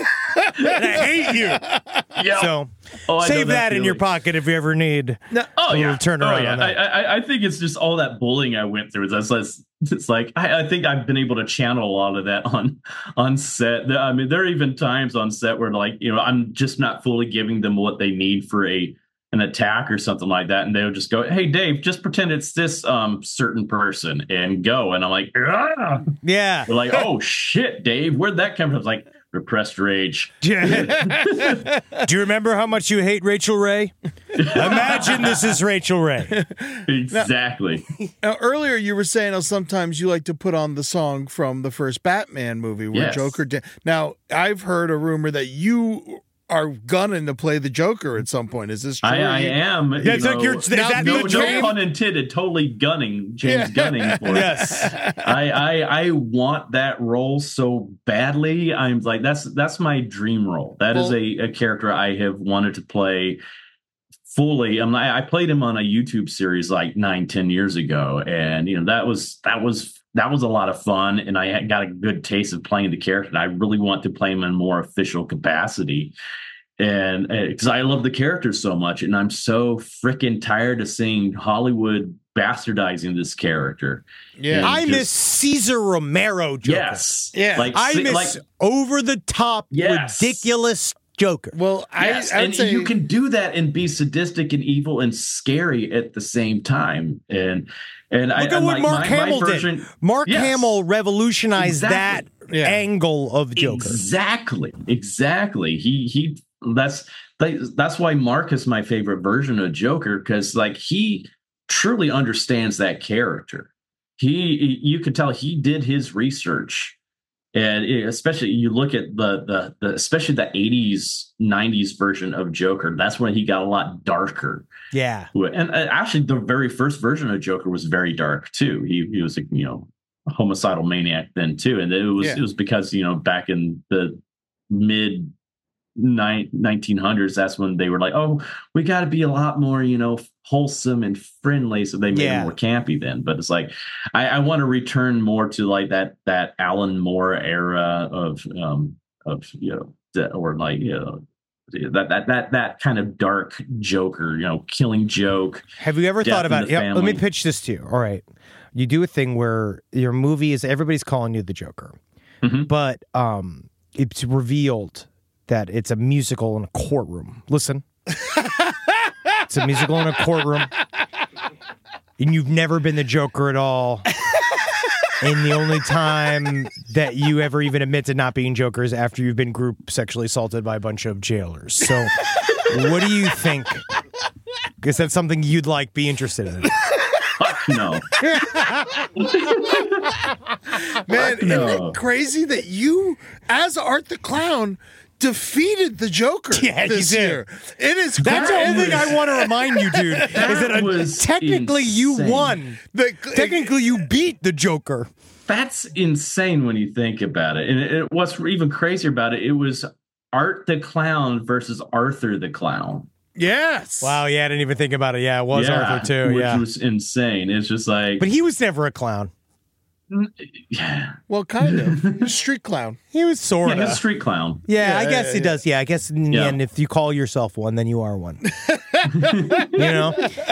[SPEAKER 3] And I hate you.
[SPEAKER 5] Yeah.
[SPEAKER 3] So,
[SPEAKER 5] Oh, I know
[SPEAKER 3] save that in your
[SPEAKER 5] feeling.
[SPEAKER 3] pocket if you ever need.
[SPEAKER 5] Oh
[SPEAKER 3] a
[SPEAKER 5] yeah,
[SPEAKER 3] little turnaround
[SPEAKER 5] Oh, yeah.
[SPEAKER 3] on
[SPEAKER 5] I,
[SPEAKER 3] that.
[SPEAKER 5] I I think it's just all that bullying I went through. That's, that's it's like I, I think I've been able to channel a lot of that on on set. I mean, there are even times on set where like you know I'm just not fully giving them what they need for a an attack or something like that, and they'll just go, "Hey, Dave, just pretend it's this um certain person and go." And I'm like, ah!
[SPEAKER 3] Yeah.
[SPEAKER 5] They're like, "Oh shit, Dave, where'd that come from?" I was like, repressed rage.
[SPEAKER 3] Do you remember how much you hate Rachel Ray? Imagine this is Rachel Ray.
[SPEAKER 5] Exactly.
[SPEAKER 4] Now, earlier you were saying how sometimes you like to put on the song from the first Batman movie where
[SPEAKER 5] Yes.
[SPEAKER 4] Joker did. Now, I've heard a rumor that you are gunning to play the Joker at some point. Is this true?
[SPEAKER 5] I, I
[SPEAKER 4] You-
[SPEAKER 5] am.
[SPEAKER 3] Yeah,
[SPEAKER 5] you
[SPEAKER 3] it's like
[SPEAKER 5] know,
[SPEAKER 3] you're- is
[SPEAKER 4] Now,
[SPEAKER 3] that
[SPEAKER 5] no,
[SPEAKER 3] the
[SPEAKER 5] no
[SPEAKER 3] dream?
[SPEAKER 5] pun intended. Totally gunning James
[SPEAKER 4] Yeah.
[SPEAKER 5] Gunning for it.
[SPEAKER 3] Yes.
[SPEAKER 5] I, I I want that role so badly. I'm like that's that's my dream role. That is
[SPEAKER 4] Well-
[SPEAKER 5] a, a character I have wanted to play fully. I'm I, I played him on a YouTube series like nine, ten years ago, and you know that was that was that was a lot of fun, and I had got a good taste of playing the character. And I really want to play him in a more official capacity. And because I love the character so much, and I'm so freaking tired of seeing Hollywood bastardizing this character.
[SPEAKER 4] Yeah.
[SPEAKER 5] Yeah.
[SPEAKER 3] I
[SPEAKER 5] just-
[SPEAKER 3] miss Caesar Romero Joker.
[SPEAKER 5] Yes,
[SPEAKER 4] Yeah.
[SPEAKER 5] like
[SPEAKER 3] I
[SPEAKER 5] si-
[SPEAKER 3] miss
[SPEAKER 5] like
[SPEAKER 3] over the top,
[SPEAKER 5] Yes.
[SPEAKER 3] ridiculous Joker.
[SPEAKER 4] Well,
[SPEAKER 5] Yes,
[SPEAKER 4] I, I'd
[SPEAKER 5] and
[SPEAKER 4] say
[SPEAKER 5] you can do that and be sadistic and evil and scary at the same time. And and
[SPEAKER 3] Look
[SPEAKER 5] I,
[SPEAKER 3] at
[SPEAKER 5] I
[SPEAKER 3] what
[SPEAKER 5] like
[SPEAKER 3] Mark
[SPEAKER 5] my,
[SPEAKER 3] Hamill
[SPEAKER 5] my version,
[SPEAKER 3] did. Mark
[SPEAKER 5] Yes.
[SPEAKER 3] Hamill revolutionized
[SPEAKER 5] Exactly.
[SPEAKER 3] that
[SPEAKER 4] Yeah.
[SPEAKER 3] angle of Joker.
[SPEAKER 5] Exactly, exactly. He he. That's that's why Mark is my favorite version of Joker, because like he truly understands that character. He you could tell he did his research, and it, especially you look at the the the especially the eighties nineties version of Joker. That's when he got a lot darker.
[SPEAKER 3] Yeah.
[SPEAKER 5] And uh, actually, the very first version of Joker was very dark too. He he was, you know, a homicidal maniac then too, and it was
[SPEAKER 4] Yeah.
[SPEAKER 5] it was because, you know, back in the mid nineteen hundreds, that's when they were like, oh, we got to be a lot more, you know, wholesome and friendly. So they made
[SPEAKER 3] Yeah.
[SPEAKER 5] it more campy then. But it's like I, I want to return more to like that that Alan Moore era of um of you know the, or like you know. That that that that kind of dark Joker, you know, killing joke.
[SPEAKER 3] Have you ever
[SPEAKER 5] Death
[SPEAKER 3] thought
[SPEAKER 5] in
[SPEAKER 3] about?
[SPEAKER 5] the
[SPEAKER 3] Yeah, let me
[SPEAKER 5] family.
[SPEAKER 3] pitch this to you. All right, you do a thing where your movie is everybody's calling you the Joker,
[SPEAKER 5] Mhm.
[SPEAKER 3] but um, it's revealed that it's a musical in a courtroom. Listen, it's a musical in a courtroom, and you've never been the Joker at all. And the only time that you ever even admit to not being Joker is after you've been group sexually assaulted by a bunch of jailers. So, what do you think? Is that something you'd like be interested in?
[SPEAKER 5] No.
[SPEAKER 4] man,
[SPEAKER 5] No.
[SPEAKER 4] isn't it crazy that you, as Art the Clown, defeated the Joker
[SPEAKER 3] Yeah, you
[SPEAKER 4] this
[SPEAKER 3] did.
[SPEAKER 4] year? It is
[SPEAKER 3] That's the
[SPEAKER 4] crazy.
[SPEAKER 3] only thing I want to remind you, dude. is that uh,
[SPEAKER 5] was
[SPEAKER 3] technically you
[SPEAKER 5] insane.
[SPEAKER 3] won.
[SPEAKER 4] The-
[SPEAKER 3] Technically, you beat the Joker.
[SPEAKER 5] That's insane when you think about it. And it, it, what's even crazier about it, it was Art the Clown versus Arthur the Clown.
[SPEAKER 4] Yes.
[SPEAKER 3] Wow, yeah, I didn't even think about it. Yeah, it was
[SPEAKER 5] Yeah,
[SPEAKER 3] Arthur too.
[SPEAKER 5] which
[SPEAKER 3] Yeah,
[SPEAKER 5] was insane. It's just like,
[SPEAKER 3] but he was never a clown.
[SPEAKER 5] yeah,
[SPEAKER 4] Well, kind of. Street clown.
[SPEAKER 3] He was sort
[SPEAKER 5] yeah,
[SPEAKER 3] of.
[SPEAKER 5] he's a street clown.
[SPEAKER 3] Yeah, I
[SPEAKER 4] Yeah,
[SPEAKER 3] guess
[SPEAKER 4] yeah,
[SPEAKER 3] he
[SPEAKER 4] yeah.
[SPEAKER 3] does. Yeah, I guess in the
[SPEAKER 5] Yeah.
[SPEAKER 3] end, if you call yourself one, then you are one. You know?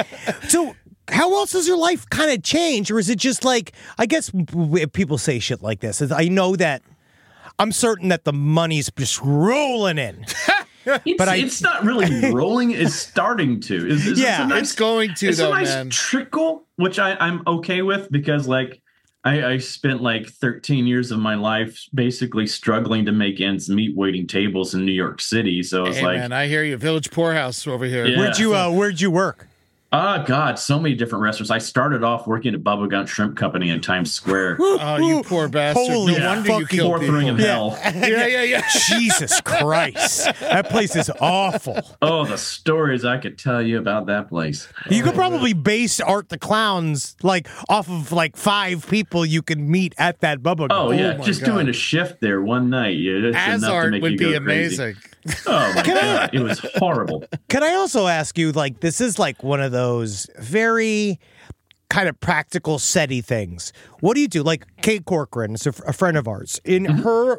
[SPEAKER 3] So, how else has your life kind of changed? Or is it just like, I guess w- if people say shit like this, is I know that I'm certain that the money's just rolling in.
[SPEAKER 5] It's,
[SPEAKER 3] But I-
[SPEAKER 5] it's not really rolling. It's starting to. It's, it's,
[SPEAKER 3] Yeah,
[SPEAKER 5] it's, a nice,
[SPEAKER 4] It's going to,
[SPEAKER 5] it's
[SPEAKER 4] though,
[SPEAKER 5] a nice
[SPEAKER 4] man.
[SPEAKER 5] trickle, which I, I'm okay with because, like, I, I spent like thirteen years of my life basically struggling to make ends meet, waiting tables in New York City. So it's
[SPEAKER 4] Hey,
[SPEAKER 5] like,
[SPEAKER 4] man, I hear you. Village Poorhouse over here.
[SPEAKER 5] Yeah.
[SPEAKER 3] Where'd you, uh, where'd you work?
[SPEAKER 5] oh God, so many different restaurants. I started off working at Bubba Gump Shrimp Company in Times Square.
[SPEAKER 4] Oh, you poor bastard.
[SPEAKER 3] Holy
[SPEAKER 4] no wonder you
[SPEAKER 3] fucking
[SPEAKER 4] killed
[SPEAKER 5] Fourth
[SPEAKER 4] people.
[SPEAKER 5] ring of hell.
[SPEAKER 4] Yeah, yeah, yeah.
[SPEAKER 3] Jesus Christ. That place is awful.
[SPEAKER 5] Oh, the stories I could tell you about that place.
[SPEAKER 3] You could probably base Art the Clowns like off of like five people you could meet at that Bubba.
[SPEAKER 5] Oh,
[SPEAKER 3] Gump.
[SPEAKER 5] yeah,
[SPEAKER 4] my
[SPEAKER 5] just
[SPEAKER 4] God.
[SPEAKER 5] doing a shift there one night. Yeah, it's enough to
[SPEAKER 4] Azart
[SPEAKER 5] make
[SPEAKER 4] would
[SPEAKER 5] you
[SPEAKER 4] be
[SPEAKER 5] go crazy.
[SPEAKER 4] amazing.
[SPEAKER 5] Oh my God, it was horrible.
[SPEAKER 3] Can I also ask you, like, this is like one of those very kind of practical setty things. What do you do? Like Kate Corcoran is a, a friend of ours. In
[SPEAKER 5] Mm-hmm.
[SPEAKER 3] her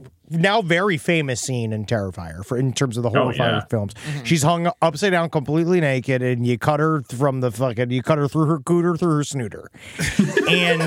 [SPEAKER 3] now very famous scene in Terrifier for in terms of the
[SPEAKER 5] Oh,
[SPEAKER 3] Horrifier
[SPEAKER 5] yeah.
[SPEAKER 3] films, she's hung upside down completely naked, and you cut her from the fucking you cut her through her cooter through her snooter, and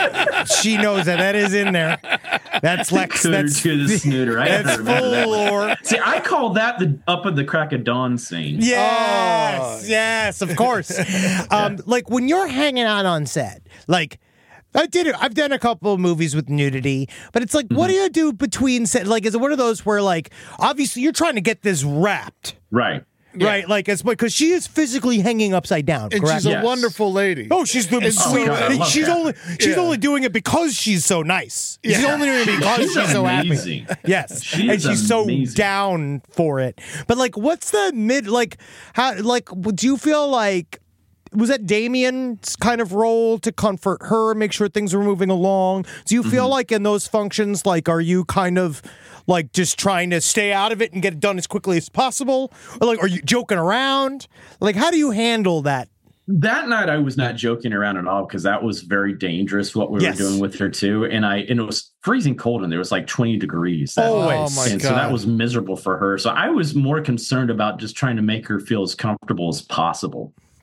[SPEAKER 3] she knows that that is in there. That's Lex.
[SPEAKER 5] Cooter
[SPEAKER 3] That's
[SPEAKER 5] to the snooter. I
[SPEAKER 3] that's
[SPEAKER 5] never remember that
[SPEAKER 3] full
[SPEAKER 5] one.
[SPEAKER 3] lore.
[SPEAKER 5] See, I call that the up at the crack of dawn scene.
[SPEAKER 3] Yes,
[SPEAKER 4] Oh.
[SPEAKER 3] yes, of course. um, like when you're hanging out on set, like I did it. I've done a couple of movies with nudity, but it's like, what do you do between set? Like, is it one of those where, like, obviously you're trying to get this wrapped,
[SPEAKER 5] Right.
[SPEAKER 3] right? Like, it's because she is physically hanging upside down.
[SPEAKER 4] And
[SPEAKER 3] correct?
[SPEAKER 4] she's a
[SPEAKER 5] Yes.
[SPEAKER 4] wonderful lady.
[SPEAKER 3] Oh, she's the
[SPEAKER 4] And
[SPEAKER 3] sweet.
[SPEAKER 5] God, I love
[SPEAKER 3] she's
[SPEAKER 5] that.
[SPEAKER 3] only she's
[SPEAKER 4] Yeah.
[SPEAKER 3] only doing it because she's so nice. She's
[SPEAKER 4] Yeah.
[SPEAKER 3] only doing it because
[SPEAKER 5] She's
[SPEAKER 3] she's, so
[SPEAKER 5] amazing.
[SPEAKER 3] happy. Yes,
[SPEAKER 5] She
[SPEAKER 3] and
[SPEAKER 5] is
[SPEAKER 3] she's so
[SPEAKER 5] amazing.
[SPEAKER 3] down for it. But like, what's the mid? Like, how? Like, do you feel like? Was that Damien's kind of role to comfort her, make sure things are moving along? Do you feel
[SPEAKER 5] Mm-hmm.
[SPEAKER 3] like in those functions, like, are you kind of like just trying to stay out of it and get it done as quickly as possible? Or like, are you joking around? Like, how do you handle that?
[SPEAKER 5] That night I was not joking around at all because that was very dangerous what we
[SPEAKER 3] Yes.
[SPEAKER 5] were doing with her too. And I and it was freezing cold and there was like twenty degrees. That
[SPEAKER 3] Always.
[SPEAKER 5] night.
[SPEAKER 4] Oh, my
[SPEAKER 5] and so
[SPEAKER 4] God.
[SPEAKER 5] that was miserable for her. So I was more concerned about just trying to make her feel as comfortable as possible.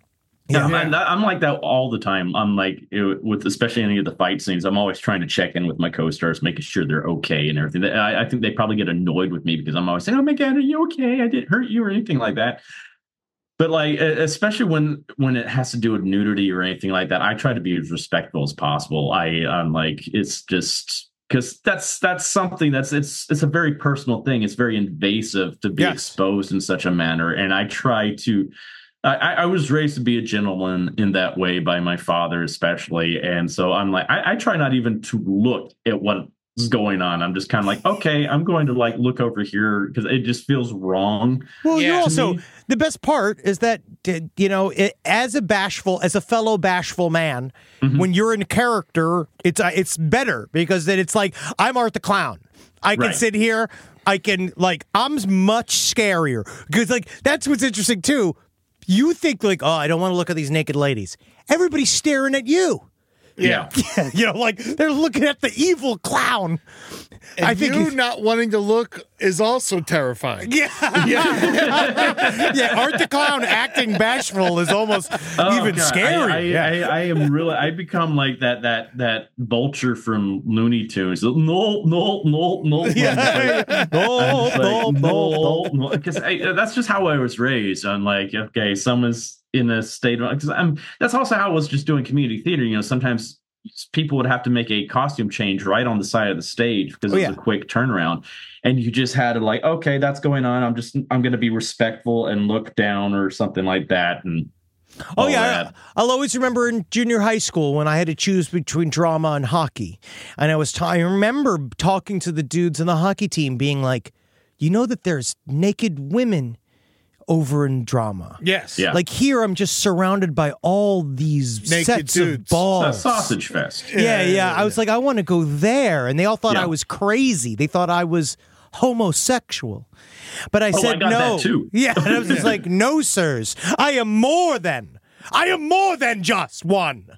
[SPEAKER 5] Yeah,
[SPEAKER 3] Yeah.
[SPEAKER 5] I'm, I'm like that all the time. I'm like, it, with especially any of the fight scenes, I'm always trying to check in with my co-stars, making sure they're okay and everything. I, I think they probably get annoyed with me because I'm always saying, "Oh my God, are you okay? I didn't hurt you or anything like that." But like, especially when when it has to do with nudity or anything like that, I try to be as respectful as possible. I, I'm like, it's just because that's that's something that's it's it's a very personal thing. It's very invasive to be
[SPEAKER 3] Yes.
[SPEAKER 5] exposed in such a manner, and I try to. I, I was raised to be a gentleman in that way by my father, especially. And so I'm like, I, I try not even to look at what's going on. I'm just kind of like, okay, I'm going to like look over here because it just feels wrong.
[SPEAKER 3] Well, you
[SPEAKER 4] Yeah.
[SPEAKER 3] also,
[SPEAKER 5] me-
[SPEAKER 3] the best part is that, uh, you know, it, as a bashful, as a fellow bashful man,
[SPEAKER 5] Mm-hmm.
[SPEAKER 3] when you're in character, it's uh, it's better because then it's like, I'm Art the Clown. I can
[SPEAKER 5] Right.
[SPEAKER 3] sit here. I can, like, I'm much scarier. Because, like, that's what's interesting, too. You think, like, oh, I don't want to look at these naked ladies. Everybody's staring at you.
[SPEAKER 5] Yeah.
[SPEAKER 3] you know, like, they're looking at the evil clown.
[SPEAKER 4] And
[SPEAKER 3] I think
[SPEAKER 4] you
[SPEAKER 3] if-
[SPEAKER 4] not wanting to look is also terrifying.
[SPEAKER 3] Yeah. yeah, Art the Clown acting bashful is almost
[SPEAKER 5] Oh,
[SPEAKER 3] even
[SPEAKER 5] God.
[SPEAKER 3] scary.
[SPEAKER 5] I, I,
[SPEAKER 3] yeah.
[SPEAKER 5] I, I am really. I become like that. That that vulture from Looney Tunes. No, no, no, no.
[SPEAKER 3] Yeah. No, no, no, no.
[SPEAKER 5] Because that's just how I was raised. I'm like, okay, someone's in a state of. Because I'm. That's also how I was just doing community theater. You know, sometimes people would have to make a costume change right on the side of the stage because
[SPEAKER 3] Oh,
[SPEAKER 5] it was
[SPEAKER 3] yeah.
[SPEAKER 5] a quick turnaround, and you just had to like, okay, that's going on. I'm just. I'm going to be respectful and look down or something like that, and.
[SPEAKER 3] Oh,
[SPEAKER 5] all
[SPEAKER 3] yeah.
[SPEAKER 5] that.
[SPEAKER 3] I, I'll always remember in junior high school when I had to choose between drama and hockey. And I was, ta- I remember talking to the dudes in the hockey team being like, you know that there's naked women over in drama.
[SPEAKER 4] Yes.
[SPEAKER 5] Yeah.
[SPEAKER 3] Like here, I'm just surrounded by all these
[SPEAKER 4] Naked
[SPEAKER 3] sets
[SPEAKER 4] dudes.
[SPEAKER 3] of balls.
[SPEAKER 5] A sausage fest.
[SPEAKER 3] Yeah, yeah.
[SPEAKER 4] yeah,
[SPEAKER 3] I was like, I want to go there. And they all thought
[SPEAKER 5] Yeah.
[SPEAKER 3] I was crazy. They thought I was homosexual. But I
[SPEAKER 5] Oh,
[SPEAKER 3] said
[SPEAKER 5] I got
[SPEAKER 3] no.
[SPEAKER 5] that too.
[SPEAKER 3] Yeah. And I was just like, no, sirs. I am more than. I am more than just one.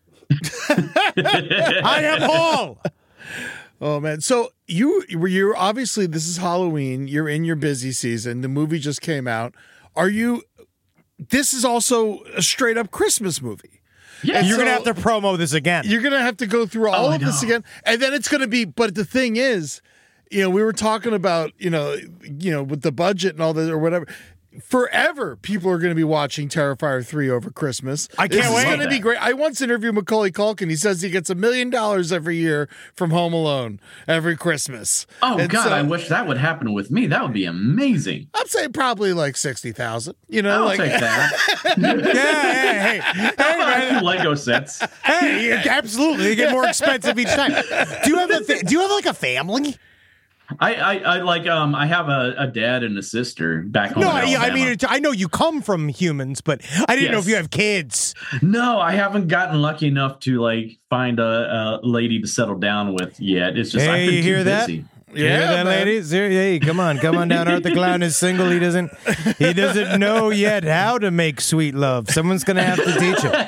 [SPEAKER 3] I am all.
[SPEAKER 4] Oh man. So you were you're obviously this is Halloween. You're in your busy season. The movie just came out. Are you this is also a straight up Christmas movie.
[SPEAKER 5] Yeah,
[SPEAKER 3] You're
[SPEAKER 4] so-
[SPEAKER 3] going to have to promo this again.
[SPEAKER 4] You're gonna have to go through all
[SPEAKER 5] Oh, I
[SPEAKER 4] of this
[SPEAKER 5] know.
[SPEAKER 4] again. And then it's gonna be but the thing is, you know, we were talking about, you know, you know, with the budget and all that or whatever. Forever, people are going to be watching Terrifier three over Christmas.
[SPEAKER 3] I
[SPEAKER 4] This
[SPEAKER 3] can't
[SPEAKER 4] is
[SPEAKER 3] wait.
[SPEAKER 4] going to be great. I once interviewed Macaulay Culkin. He says he gets a million dollars every year from Home Alone every Christmas.
[SPEAKER 5] Oh
[SPEAKER 4] And
[SPEAKER 5] God,
[SPEAKER 4] so-
[SPEAKER 5] I wish that would happen with me. That would be amazing.
[SPEAKER 4] I'd say probably like sixty thousand. You know,
[SPEAKER 5] I'll
[SPEAKER 4] like
[SPEAKER 5] take that.
[SPEAKER 3] yeah, hey, hey.
[SPEAKER 5] Hey, man. Lego sets.
[SPEAKER 3] Hey, yeah, absolutely. They get more expensive each time. Do you have a fa- do you have like a family?
[SPEAKER 5] I, I, I like um I have a, a dad and a sister back home.
[SPEAKER 3] No,
[SPEAKER 5] in
[SPEAKER 3] I, I
[SPEAKER 5] Alabama.
[SPEAKER 3] mean, it, I know you come from humans, but I didn't know
[SPEAKER 5] Yes.
[SPEAKER 3] if you have kids.
[SPEAKER 5] no, I haven't gotten lucky enough to like find a, a lady to settle down with yet. It's just
[SPEAKER 3] Hey,
[SPEAKER 5] I've been
[SPEAKER 3] you
[SPEAKER 5] too
[SPEAKER 3] hear that?
[SPEAKER 5] busy.
[SPEAKER 3] You hear that,
[SPEAKER 4] man.
[SPEAKER 3] ladies? Here- Hey, come on, come on down. Art the Clown is single. He doesn't, he doesn't know yet how to make sweet love. Someone's gonna have to teach him.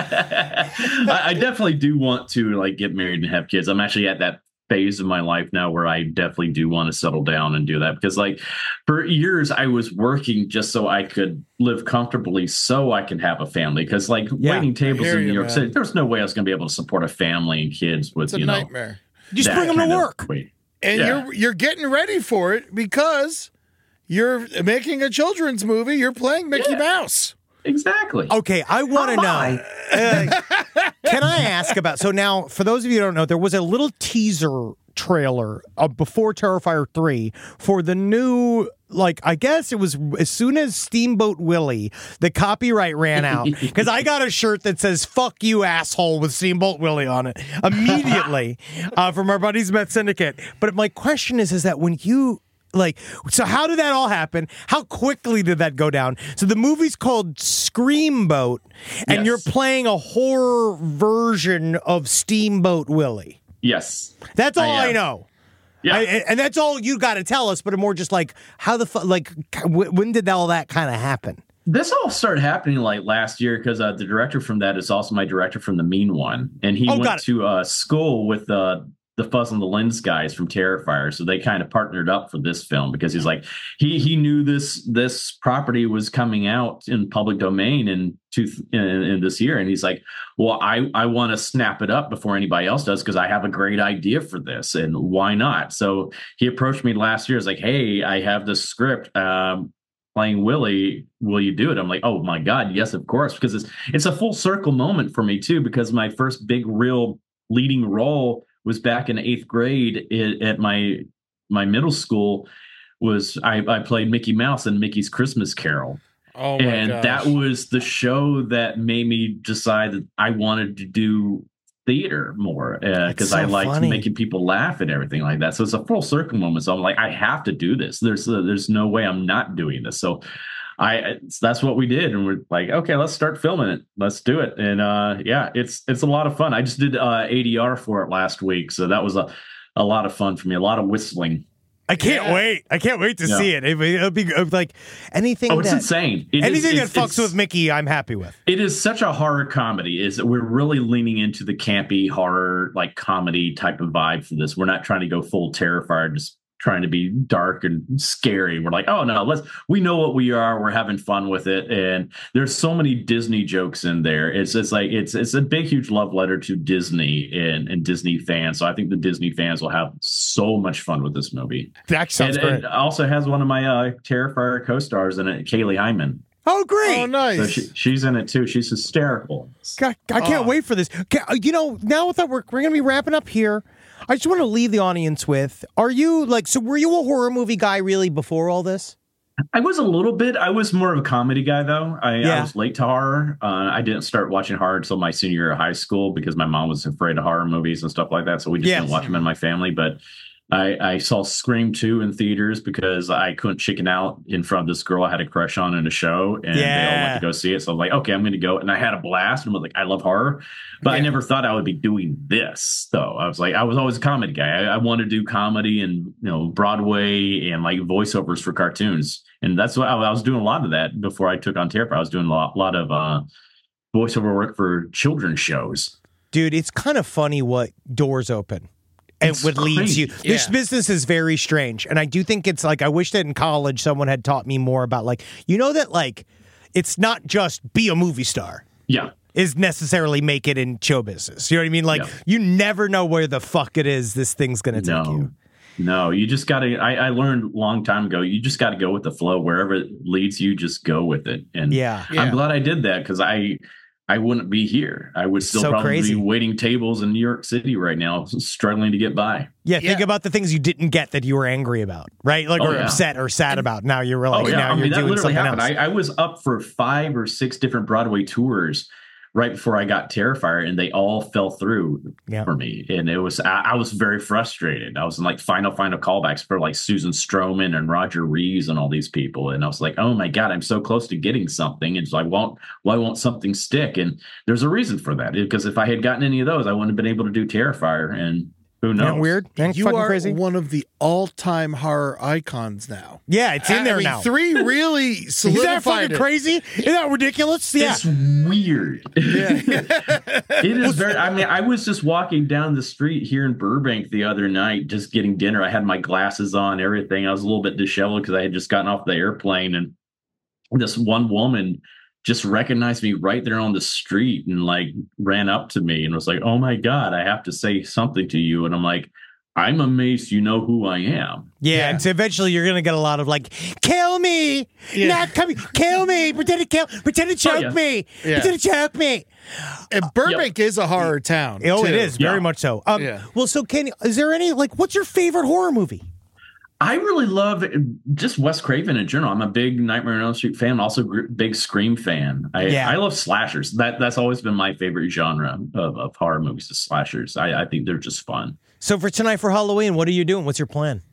[SPEAKER 5] I, I definitely do want to like get married and have kids. I'm actually at that phase of my life now where I definitely do want to settle down and do that because like for years I was working just so I could live comfortably so I can have a family because like
[SPEAKER 3] Yeah,
[SPEAKER 5] waiting tables
[SPEAKER 4] hear
[SPEAKER 5] in New
[SPEAKER 4] you,
[SPEAKER 5] York
[SPEAKER 4] man.
[SPEAKER 5] City, there's no way I was going to be able to support a family and kids with
[SPEAKER 4] it's a
[SPEAKER 5] you know
[SPEAKER 4] nightmare.
[SPEAKER 3] Just
[SPEAKER 5] that
[SPEAKER 3] bring them to
[SPEAKER 5] kind of
[SPEAKER 3] work.
[SPEAKER 5] weight.
[SPEAKER 4] And
[SPEAKER 5] Yeah.
[SPEAKER 4] you're you're getting ready for it because you're making a children's movie. You're playing Mickey
[SPEAKER 5] Yeah.
[SPEAKER 4] Mouse.
[SPEAKER 5] Exactly.
[SPEAKER 3] Okay, I want to
[SPEAKER 5] How
[SPEAKER 3] know. Uh, can I ask about? So now, for those of you who don't know, there was a little teaser trailer uh, before Terrifier three for the new. Like, I guess it was as soon as Steamboat Willie, the copyright ran out, because I got a shirt that says "fuck you, asshole" with Steamboat Willie on it immediately uh, from our buddies Met Syndicate. But my question is, is that when you like, so how did that all happen? How quickly did that go down? So the movie's called Screamboat, and
[SPEAKER 5] Yes.
[SPEAKER 3] you're playing a horror version of Steamboat Willie.
[SPEAKER 5] Yes.
[SPEAKER 3] That's all
[SPEAKER 5] I
[SPEAKER 3] I,
[SPEAKER 5] am.
[SPEAKER 3] know.
[SPEAKER 5] Yeah.
[SPEAKER 3] I, and that's all you got to tell us, but more just like, how the fuck, like, w- when did all that kind of happen?
[SPEAKER 5] This all started happening like last year because uh, the director from that is also my director from the Mean One, and he
[SPEAKER 3] Oh, got
[SPEAKER 5] went
[SPEAKER 3] it.
[SPEAKER 5] to uh, school with uh, the Fuzz on the Lens guys from Terrifier, so they kind of partnered up for this film because he's like he he knew this this property was coming out in public domain in two in, in this year, and he's like, well, I I want to snap it up before anybody else does because I have a great idea for this, and why not? So he approached me last year. It's like, hey, I have this script. Um, playing Willie, will you do it? I'm like, oh my God, yes, of course, because it's it's a full circle moment for me too, because my first big real leading role was back in eighth grade at my my middle school. Was I, I played Mickey Mouse in Mickey's Christmas Carol.
[SPEAKER 4] Oh my
[SPEAKER 5] and
[SPEAKER 4] gosh.
[SPEAKER 5] that was the show that made me decide that I wanted to do theater more because
[SPEAKER 3] so
[SPEAKER 5] I liked
[SPEAKER 3] funny.
[SPEAKER 5] making people laugh and everything like that. So it's a full circle moment. So I'm like, I have to do this. There's uh, there's no way I'm not doing this. So I that's what we did, and we're like, okay, let's start filming it. Let's do it. And uh, yeah, it's it's a lot of fun. I just did uh, A D R for it last week, so that was a a lot of fun for me. A lot of whistling.
[SPEAKER 3] I can't
[SPEAKER 4] Yeah.
[SPEAKER 3] wait. I can't wait to
[SPEAKER 5] Yeah.
[SPEAKER 3] see it. It- It'll be it'll be like anything.
[SPEAKER 5] Oh, it's
[SPEAKER 3] that,
[SPEAKER 5] insane. It is-
[SPEAKER 3] anything
[SPEAKER 5] it's-
[SPEAKER 3] that fucks
[SPEAKER 5] it's-
[SPEAKER 3] with Mickey, I'm happy with.
[SPEAKER 5] It is such a horror comedy. Is that we're really leaning into the campy horror, like comedy type of vibe for this. We're not trying to go full Terrifier, just trying to be dark and scary. We're like, oh no, let's. We know what we are. We're having fun with it, and there's so many Disney jokes in there. It's it's like it's it's a big, huge love letter to Disney and, and Disney fans. So I think the Disney fans will have so much fun with this movie.
[SPEAKER 3] That sounds
[SPEAKER 5] and,
[SPEAKER 3] great.
[SPEAKER 5] and also has one of my uh, Terrifier co-stars in it, Kaylee Hyman.
[SPEAKER 3] Oh, great.
[SPEAKER 4] Oh, nice.
[SPEAKER 5] So she, she's in it too. She's hysterical.
[SPEAKER 3] God, I can't
[SPEAKER 4] Oh.
[SPEAKER 3] wait for this. Ca- You know, now that we're, we're going to be wrapping up here, I just want to leave the audience with, are you like, so were you a horror movie guy really before all this?
[SPEAKER 5] I was a little bit. I was more of a comedy guy, though. I,
[SPEAKER 3] Yeah.
[SPEAKER 5] I was late to horror. Uh, I didn't start watching horror until my senior year of high school because my mom was afraid of horror movies and stuff like that. So we just
[SPEAKER 3] Yes.
[SPEAKER 5] didn't watch them in my family. But I, I saw Scream two in theaters because I couldn't chicken out in front of this girl I had a crush on in a show, and they all
[SPEAKER 3] Yeah.
[SPEAKER 5] went to go see it. So I'm like, okay, I'm going to go. And I had a blast, and was like, I love horror, but I
[SPEAKER 4] Yeah.
[SPEAKER 5] never thought I would be doing this. Though I was like, I was always a comedy guy. I, I wanted to do comedy and you know Broadway and like voiceovers for cartoons, and that's what I, I was doing a lot of that before I took on Terrifier. I was doing a lot, lot of uh, voiceover work for children's shows.
[SPEAKER 3] Dude, it's kind of funny what doors open. And
[SPEAKER 5] It's
[SPEAKER 3] what leads you.
[SPEAKER 5] crazy.
[SPEAKER 3] This
[SPEAKER 4] Yeah.
[SPEAKER 3] business is very strange. And I do think it's like, I wish that in college someone had taught me more about like, you know, that like, it's not just be a movie star.
[SPEAKER 5] Yeah.
[SPEAKER 3] Is necessarily make it in show business. You know what I mean? Like,
[SPEAKER 5] Yeah.
[SPEAKER 3] you never know where the fuck it is this thing's going to take
[SPEAKER 5] No,
[SPEAKER 3] you.
[SPEAKER 5] no, you just got to. I, I learned a long time ago. You just got to go with the flow. Wherever it leads you, just go with it. And
[SPEAKER 3] Yeah.
[SPEAKER 4] Yeah.
[SPEAKER 5] I'm glad I did that because I, I wouldn't be here. I would still
[SPEAKER 3] So
[SPEAKER 5] probably
[SPEAKER 3] crazy.
[SPEAKER 5] be waiting tables in New York City right now, struggling to get by.
[SPEAKER 3] Yeah, think
[SPEAKER 4] Yeah.
[SPEAKER 3] about the things you didn't get that you were angry about, right? Like,
[SPEAKER 5] Oh,
[SPEAKER 3] or
[SPEAKER 5] yeah.
[SPEAKER 3] upset or sad about. Now you're
[SPEAKER 5] Oh
[SPEAKER 3] like,
[SPEAKER 5] yeah,
[SPEAKER 3] now
[SPEAKER 5] I
[SPEAKER 3] you're
[SPEAKER 5] mean that
[SPEAKER 3] doing
[SPEAKER 5] literally
[SPEAKER 3] something
[SPEAKER 5] happened.
[SPEAKER 3] else.
[SPEAKER 5] I, I was up for five or six different Broadway tours right before I got Terrifier, and they all fell through
[SPEAKER 3] Yeah.
[SPEAKER 5] for me. And it was I, I was very frustrated. I was in like final final callbacks for like Susan Stroman and Roger Reeves and all these people, and I was like, oh my god, I'm so close to getting something. And so I won't. Why won't something stick? And there's a reason for that because if I had gotten any of those, I wouldn't have been able to do Terrifier. And who knows?
[SPEAKER 3] Isn't that weird? Isn't it
[SPEAKER 4] You
[SPEAKER 3] fucking
[SPEAKER 4] are
[SPEAKER 3] crazy?
[SPEAKER 4] one of the all-time horror icons now.
[SPEAKER 3] Yeah, it's in there
[SPEAKER 4] I mean,
[SPEAKER 3] now.
[SPEAKER 4] Three really
[SPEAKER 3] Is that
[SPEAKER 4] solidified
[SPEAKER 3] fucking
[SPEAKER 4] it.
[SPEAKER 3] crazy? Isn't that ridiculous? Yeah.
[SPEAKER 5] It's weird. It is very. I mean, I was just walking down the street here in Burbank the other night, just getting dinner. I had my glasses on, everything. I was a little bit disheveled because I had just gotten off the airplane, and this one woman just recognized me right there on the street and like ran up to me and was like, "Oh my God, I have to say something to you." And I'm like, "I'm amazed you know who I am."
[SPEAKER 3] Yeah,
[SPEAKER 4] Yeah.
[SPEAKER 3] and so eventually you're gonna get a lot of like, kill me,
[SPEAKER 4] Yeah.
[SPEAKER 3] not coming, kill me, pretend to kill, pretend to choke
[SPEAKER 5] yeah.
[SPEAKER 3] me,
[SPEAKER 4] Yeah.
[SPEAKER 3] pretend to choke me.
[SPEAKER 4] And Burbank is a horror town.
[SPEAKER 3] Oh,
[SPEAKER 4] too.
[SPEAKER 3] it is very
[SPEAKER 5] Yeah.
[SPEAKER 3] much so. Um,
[SPEAKER 4] Yeah.
[SPEAKER 3] Well, so can is there any like, what's your favorite horror movie?
[SPEAKER 5] I really love just Wes Craven in general. I'm a big Nightmare on Elm Street fan, also gr- big Scream fan. I,
[SPEAKER 3] Yeah.
[SPEAKER 5] I love slashers. That that's always been my favorite genre of, of horror movies. Is slashers. I, I think they're just fun.
[SPEAKER 3] So for tonight for Halloween, what are you doing? What's your plan?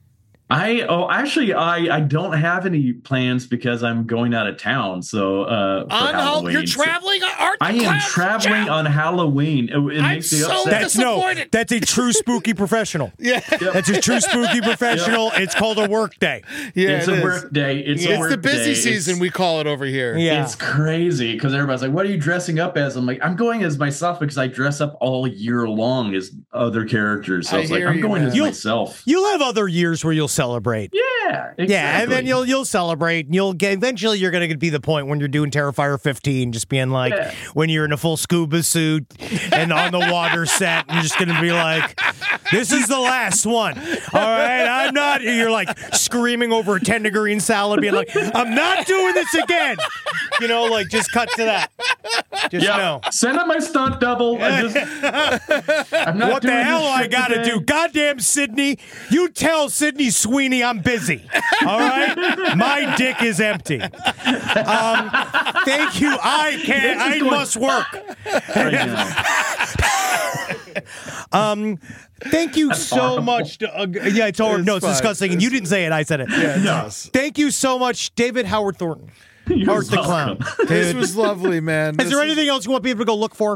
[SPEAKER 5] I oh actually I I don't have any plans because I'm going out of town. So uh, for
[SPEAKER 4] On Hall-
[SPEAKER 5] Halloween,
[SPEAKER 4] you're traveling. Art the
[SPEAKER 5] I am
[SPEAKER 4] Clown
[SPEAKER 5] traveling
[SPEAKER 4] Show.
[SPEAKER 5] on Halloween. It, it
[SPEAKER 4] I'm
[SPEAKER 5] makes me
[SPEAKER 4] so
[SPEAKER 5] upset.
[SPEAKER 3] That's no.
[SPEAKER 4] disappointed.
[SPEAKER 3] That's a true spooky professional.
[SPEAKER 4] Yeah,
[SPEAKER 3] That's a true spooky professional. It's called a work day.
[SPEAKER 4] yeah.
[SPEAKER 5] it's
[SPEAKER 4] it
[SPEAKER 5] a
[SPEAKER 4] is.
[SPEAKER 5] work day. It's a
[SPEAKER 4] It's
[SPEAKER 5] work
[SPEAKER 4] the busy
[SPEAKER 5] day.
[SPEAKER 4] season.
[SPEAKER 5] It's,
[SPEAKER 4] We call it over here.
[SPEAKER 3] Yeah.
[SPEAKER 5] It's crazy because everybody's like, "What are you dressing up as?" I'm like, "I'm going as myself because I dress up all year long as other characters." So
[SPEAKER 4] I
[SPEAKER 5] I was like,
[SPEAKER 4] hear
[SPEAKER 5] "I'm
[SPEAKER 4] you,
[SPEAKER 5] going
[SPEAKER 4] man.
[SPEAKER 5] as
[SPEAKER 3] You'll-
[SPEAKER 5] myself."
[SPEAKER 3] You'll have other years where you'll celebrate.
[SPEAKER 5] Yeah, exactly.
[SPEAKER 3] Yeah, and then you'll you'll celebrate. And you'll get eventually. You're going to be the point when you're doing Terrifier fifteen, just being like
[SPEAKER 5] Yeah.
[SPEAKER 3] when you're in a full scuba suit and on the water set, and you're just going to be like, "This is the last one." All right, I'm not. You're like screaming over a tender green salad, being like, "I'm not doing this again." You know, like just cut to that. Just
[SPEAKER 5] Yeah,
[SPEAKER 3] know.
[SPEAKER 5] send up my stunt double. I just, I'm not
[SPEAKER 3] What the
[SPEAKER 5] doing
[SPEAKER 3] hell
[SPEAKER 5] this
[SPEAKER 3] I
[SPEAKER 5] shit
[SPEAKER 3] gotta
[SPEAKER 5] today.
[SPEAKER 3] do? Goddamn Sydney. You tell Sydney Sweeney I'm busy. All right? My dick is empty. Um, thank you. I can't.
[SPEAKER 5] This
[SPEAKER 3] I
[SPEAKER 5] is going-
[SPEAKER 3] must work.
[SPEAKER 5] Right now.
[SPEAKER 3] Um, thank you so
[SPEAKER 5] horrible.
[SPEAKER 3] much. To, uh, yeah, it's horrible.
[SPEAKER 4] It's
[SPEAKER 3] No, it's
[SPEAKER 4] fine.
[SPEAKER 3] disgusting. And you didn't say it. I said it.
[SPEAKER 4] Yeah, it does.
[SPEAKER 3] Thank you so much, David Howard Thornton.
[SPEAKER 5] You're
[SPEAKER 3] Howard the Clown.
[SPEAKER 5] welcome.
[SPEAKER 4] This
[SPEAKER 3] Dude.
[SPEAKER 4] was lovely, man.
[SPEAKER 3] Is
[SPEAKER 4] This
[SPEAKER 3] there anything else you want people to go look for?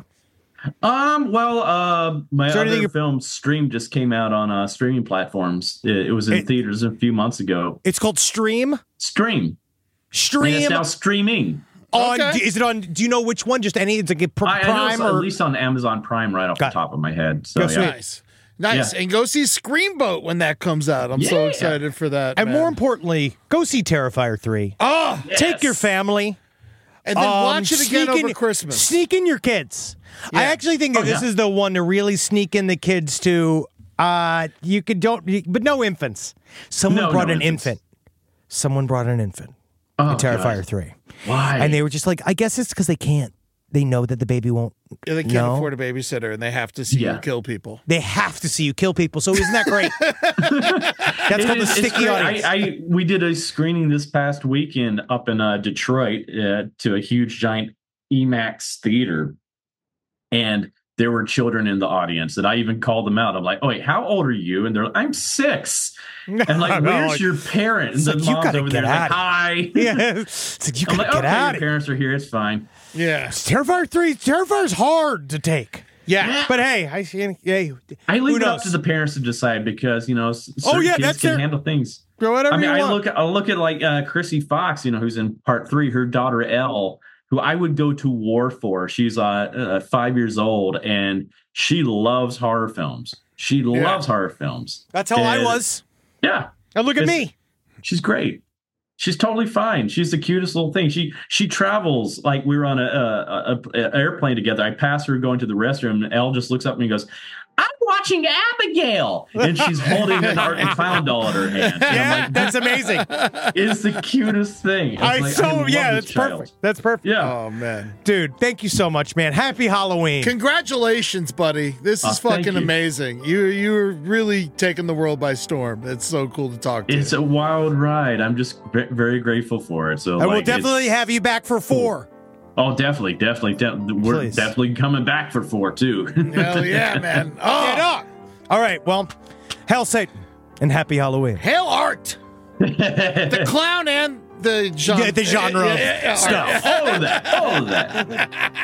[SPEAKER 5] Um. Well, uh, my
[SPEAKER 3] there anything
[SPEAKER 5] other
[SPEAKER 3] you-
[SPEAKER 5] film Stream just came out on uh, streaming platforms. It, it was in
[SPEAKER 3] It-
[SPEAKER 5] theaters a few months ago.
[SPEAKER 3] It's called Stream.
[SPEAKER 5] Stream. And
[SPEAKER 3] Stream
[SPEAKER 5] it's now streaming.
[SPEAKER 3] on.
[SPEAKER 4] Okay.
[SPEAKER 3] Is it on? Do you know which one? Just any? It's like a pr-
[SPEAKER 5] I, I know
[SPEAKER 3] Prime
[SPEAKER 5] it's
[SPEAKER 3] or
[SPEAKER 5] at least on Amazon Prime right off
[SPEAKER 3] Got it.
[SPEAKER 5] the top of my head. So
[SPEAKER 3] Go
[SPEAKER 5] yeah.
[SPEAKER 3] sweet.
[SPEAKER 4] Nice. Nice.
[SPEAKER 5] Yeah.
[SPEAKER 4] And go see Screamboat when that comes out. I'm so
[SPEAKER 5] Yeah.
[SPEAKER 4] excited for that.
[SPEAKER 3] And
[SPEAKER 4] man.
[SPEAKER 3] more importantly, go see Terrifier three.
[SPEAKER 4] oh,
[SPEAKER 3] Take your family.
[SPEAKER 4] and then
[SPEAKER 3] um,
[SPEAKER 4] watch it again
[SPEAKER 3] sneak in-
[SPEAKER 4] over Christmas.
[SPEAKER 3] Sneak in your kids. I
[SPEAKER 4] Yeah.
[SPEAKER 3] actually think that
[SPEAKER 5] Oh,
[SPEAKER 3] this
[SPEAKER 5] yeah.
[SPEAKER 3] is the one to really sneak in the kids to. Uh, you could don't, but no infants. Someone
[SPEAKER 5] No,
[SPEAKER 3] brought
[SPEAKER 5] no
[SPEAKER 3] an
[SPEAKER 5] infants.
[SPEAKER 3] infant. Someone brought an infant.
[SPEAKER 5] Oh,
[SPEAKER 3] in Terrifier
[SPEAKER 5] God.
[SPEAKER 3] three,
[SPEAKER 5] Why?
[SPEAKER 3] and they were just like, I guess it's because they can't. They know that the baby won't.
[SPEAKER 4] Yeah, they can't
[SPEAKER 3] no.
[SPEAKER 4] afford a babysitter, and they have to see
[SPEAKER 5] Yeah.
[SPEAKER 4] you kill people.
[SPEAKER 3] They have to see you kill people. So isn't that great? That's
[SPEAKER 5] It
[SPEAKER 3] called the
[SPEAKER 5] is- it's
[SPEAKER 3] sticky
[SPEAKER 5] great.
[SPEAKER 3] audience.
[SPEAKER 5] I, I we did a screening this past weekend up in uh, Detroit uh, to a huge giant IMAX theater, and there were children in the audience. And I even called them out. I'm like, "Oh wait, how old are you?" And they're like, "I'm six." And like,
[SPEAKER 3] No,
[SPEAKER 5] "Where's
[SPEAKER 3] like-
[SPEAKER 5] your parent?" And
[SPEAKER 3] it's
[SPEAKER 5] the
[SPEAKER 3] like, you
[SPEAKER 5] mom's
[SPEAKER 3] gotta
[SPEAKER 5] over
[SPEAKER 3] get
[SPEAKER 5] there like,
[SPEAKER 3] out.
[SPEAKER 5] "Hi."
[SPEAKER 3] yeah, it's like you
[SPEAKER 5] I'm
[SPEAKER 3] gotta
[SPEAKER 5] like,
[SPEAKER 3] get
[SPEAKER 5] "Okay,
[SPEAKER 3] out.
[SPEAKER 5] your parents are here. It's fine."
[SPEAKER 4] Yeah.
[SPEAKER 3] Terrifier three. Terrifier's hard to take.
[SPEAKER 4] Yeah.
[SPEAKER 3] But hey, I see. Hey,
[SPEAKER 5] I leave
[SPEAKER 3] who
[SPEAKER 5] it up
[SPEAKER 3] knows?
[SPEAKER 5] to the parents to decide because you know, s-
[SPEAKER 3] Oh,
[SPEAKER 5] certain
[SPEAKER 3] yeah,
[SPEAKER 5] kids
[SPEAKER 3] that's
[SPEAKER 5] can
[SPEAKER 3] their-
[SPEAKER 5] handle things.
[SPEAKER 3] Go whatever
[SPEAKER 5] I mean,
[SPEAKER 3] you
[SPEAKER 5] I
[SPEAKER 3] want.
[SPEAKER 5] look at I look at like uh, Chrissy Fox, you know, who's in part three. Her daughter Elle, who I would go to war for. She's uh, uh five years old, and she loves horror films. She loves horror films.
[SPEAKER 3] That's how I
[SPEAKER 5] And-
[SPEAKER 3] was.
[SPEAKER 5] Yeah,
[SPEAKER 3] And look at
[SPEAKER 5] It's-
[SPEAKER 3] me.
[SPEAKER 5] she's great. She's totally fine. She's the cutest little thing. She she travels like we were on a, a, a, a airplane together. I pass her going to the restroom, and Elle just looks up at me and goes, "I'm watching Abigail," and she's holding an Art and Clown doll in her hand. And I'm
[SPEAKER 3] Yeah,
[SPEAKER 5] like,
[SPEAKER 3] that's amazing.
[SPEAKER 5] it's the cutest thing. It's
[SPEAKER 3] I
[SPEAKER 5] like,
[SPEAKER 3] so
[SPEAKER 5] love
[SPEAKER 3] yeah,
[SPEAKER 5] this
[SPEAKER 3] that's
[SPEAKER 5] child.
[SPEAKER 3] perfect. That's perfect.
[SPEAKER 5] Yeah.
[SPEAKER 4] Oh man.
[SPEAKER 3] Dude, thank you so much, man. Happy Halloween.
[SPEAKER 4] Congratulations, buddy. This
[SPEAKER 5] Oh,
[SPEAKER 4] is
[SPEAKER 5] thank
[SPEAKER 4] fucking
[SPEAKER 5] you.
[SPEAKER 4] amazing. You you're really taking the world by storm. It's so cool to talk to.
[SPEAKER 5] It's
[SPEAKER 4] you.
[SPEAKER 5] a wild ride. I'm just ve- very grateful for it. So
[SPEAKER 3] I will
[SPEAKER 5] like, it's-
[SPEAKER 3] definitely have you back for four.
[SPEAKER 5] Oh, definitely, definitely, de- we're
[SPEAKER 3] Please.
[SPEAKER 5] definitely coming back for four too.
[SPEAKER 4] Hell yeah, man.
[SPEAKER 3] Get
[SPEAKER 4] Oh,
[SPEAKER 3] up. All right, well, hail Satan and happy Halloween.
[SPEAKER 4] hail art. The clown and the genre.
[SPEAKER 3] Yeah, the genre of
[SPEAKER 4] Yeah, yeah, yeah,
[SPEAKER 3] stuff.
[SPEAKER 4] art.
[SPEAKER 5] all of that, all of that.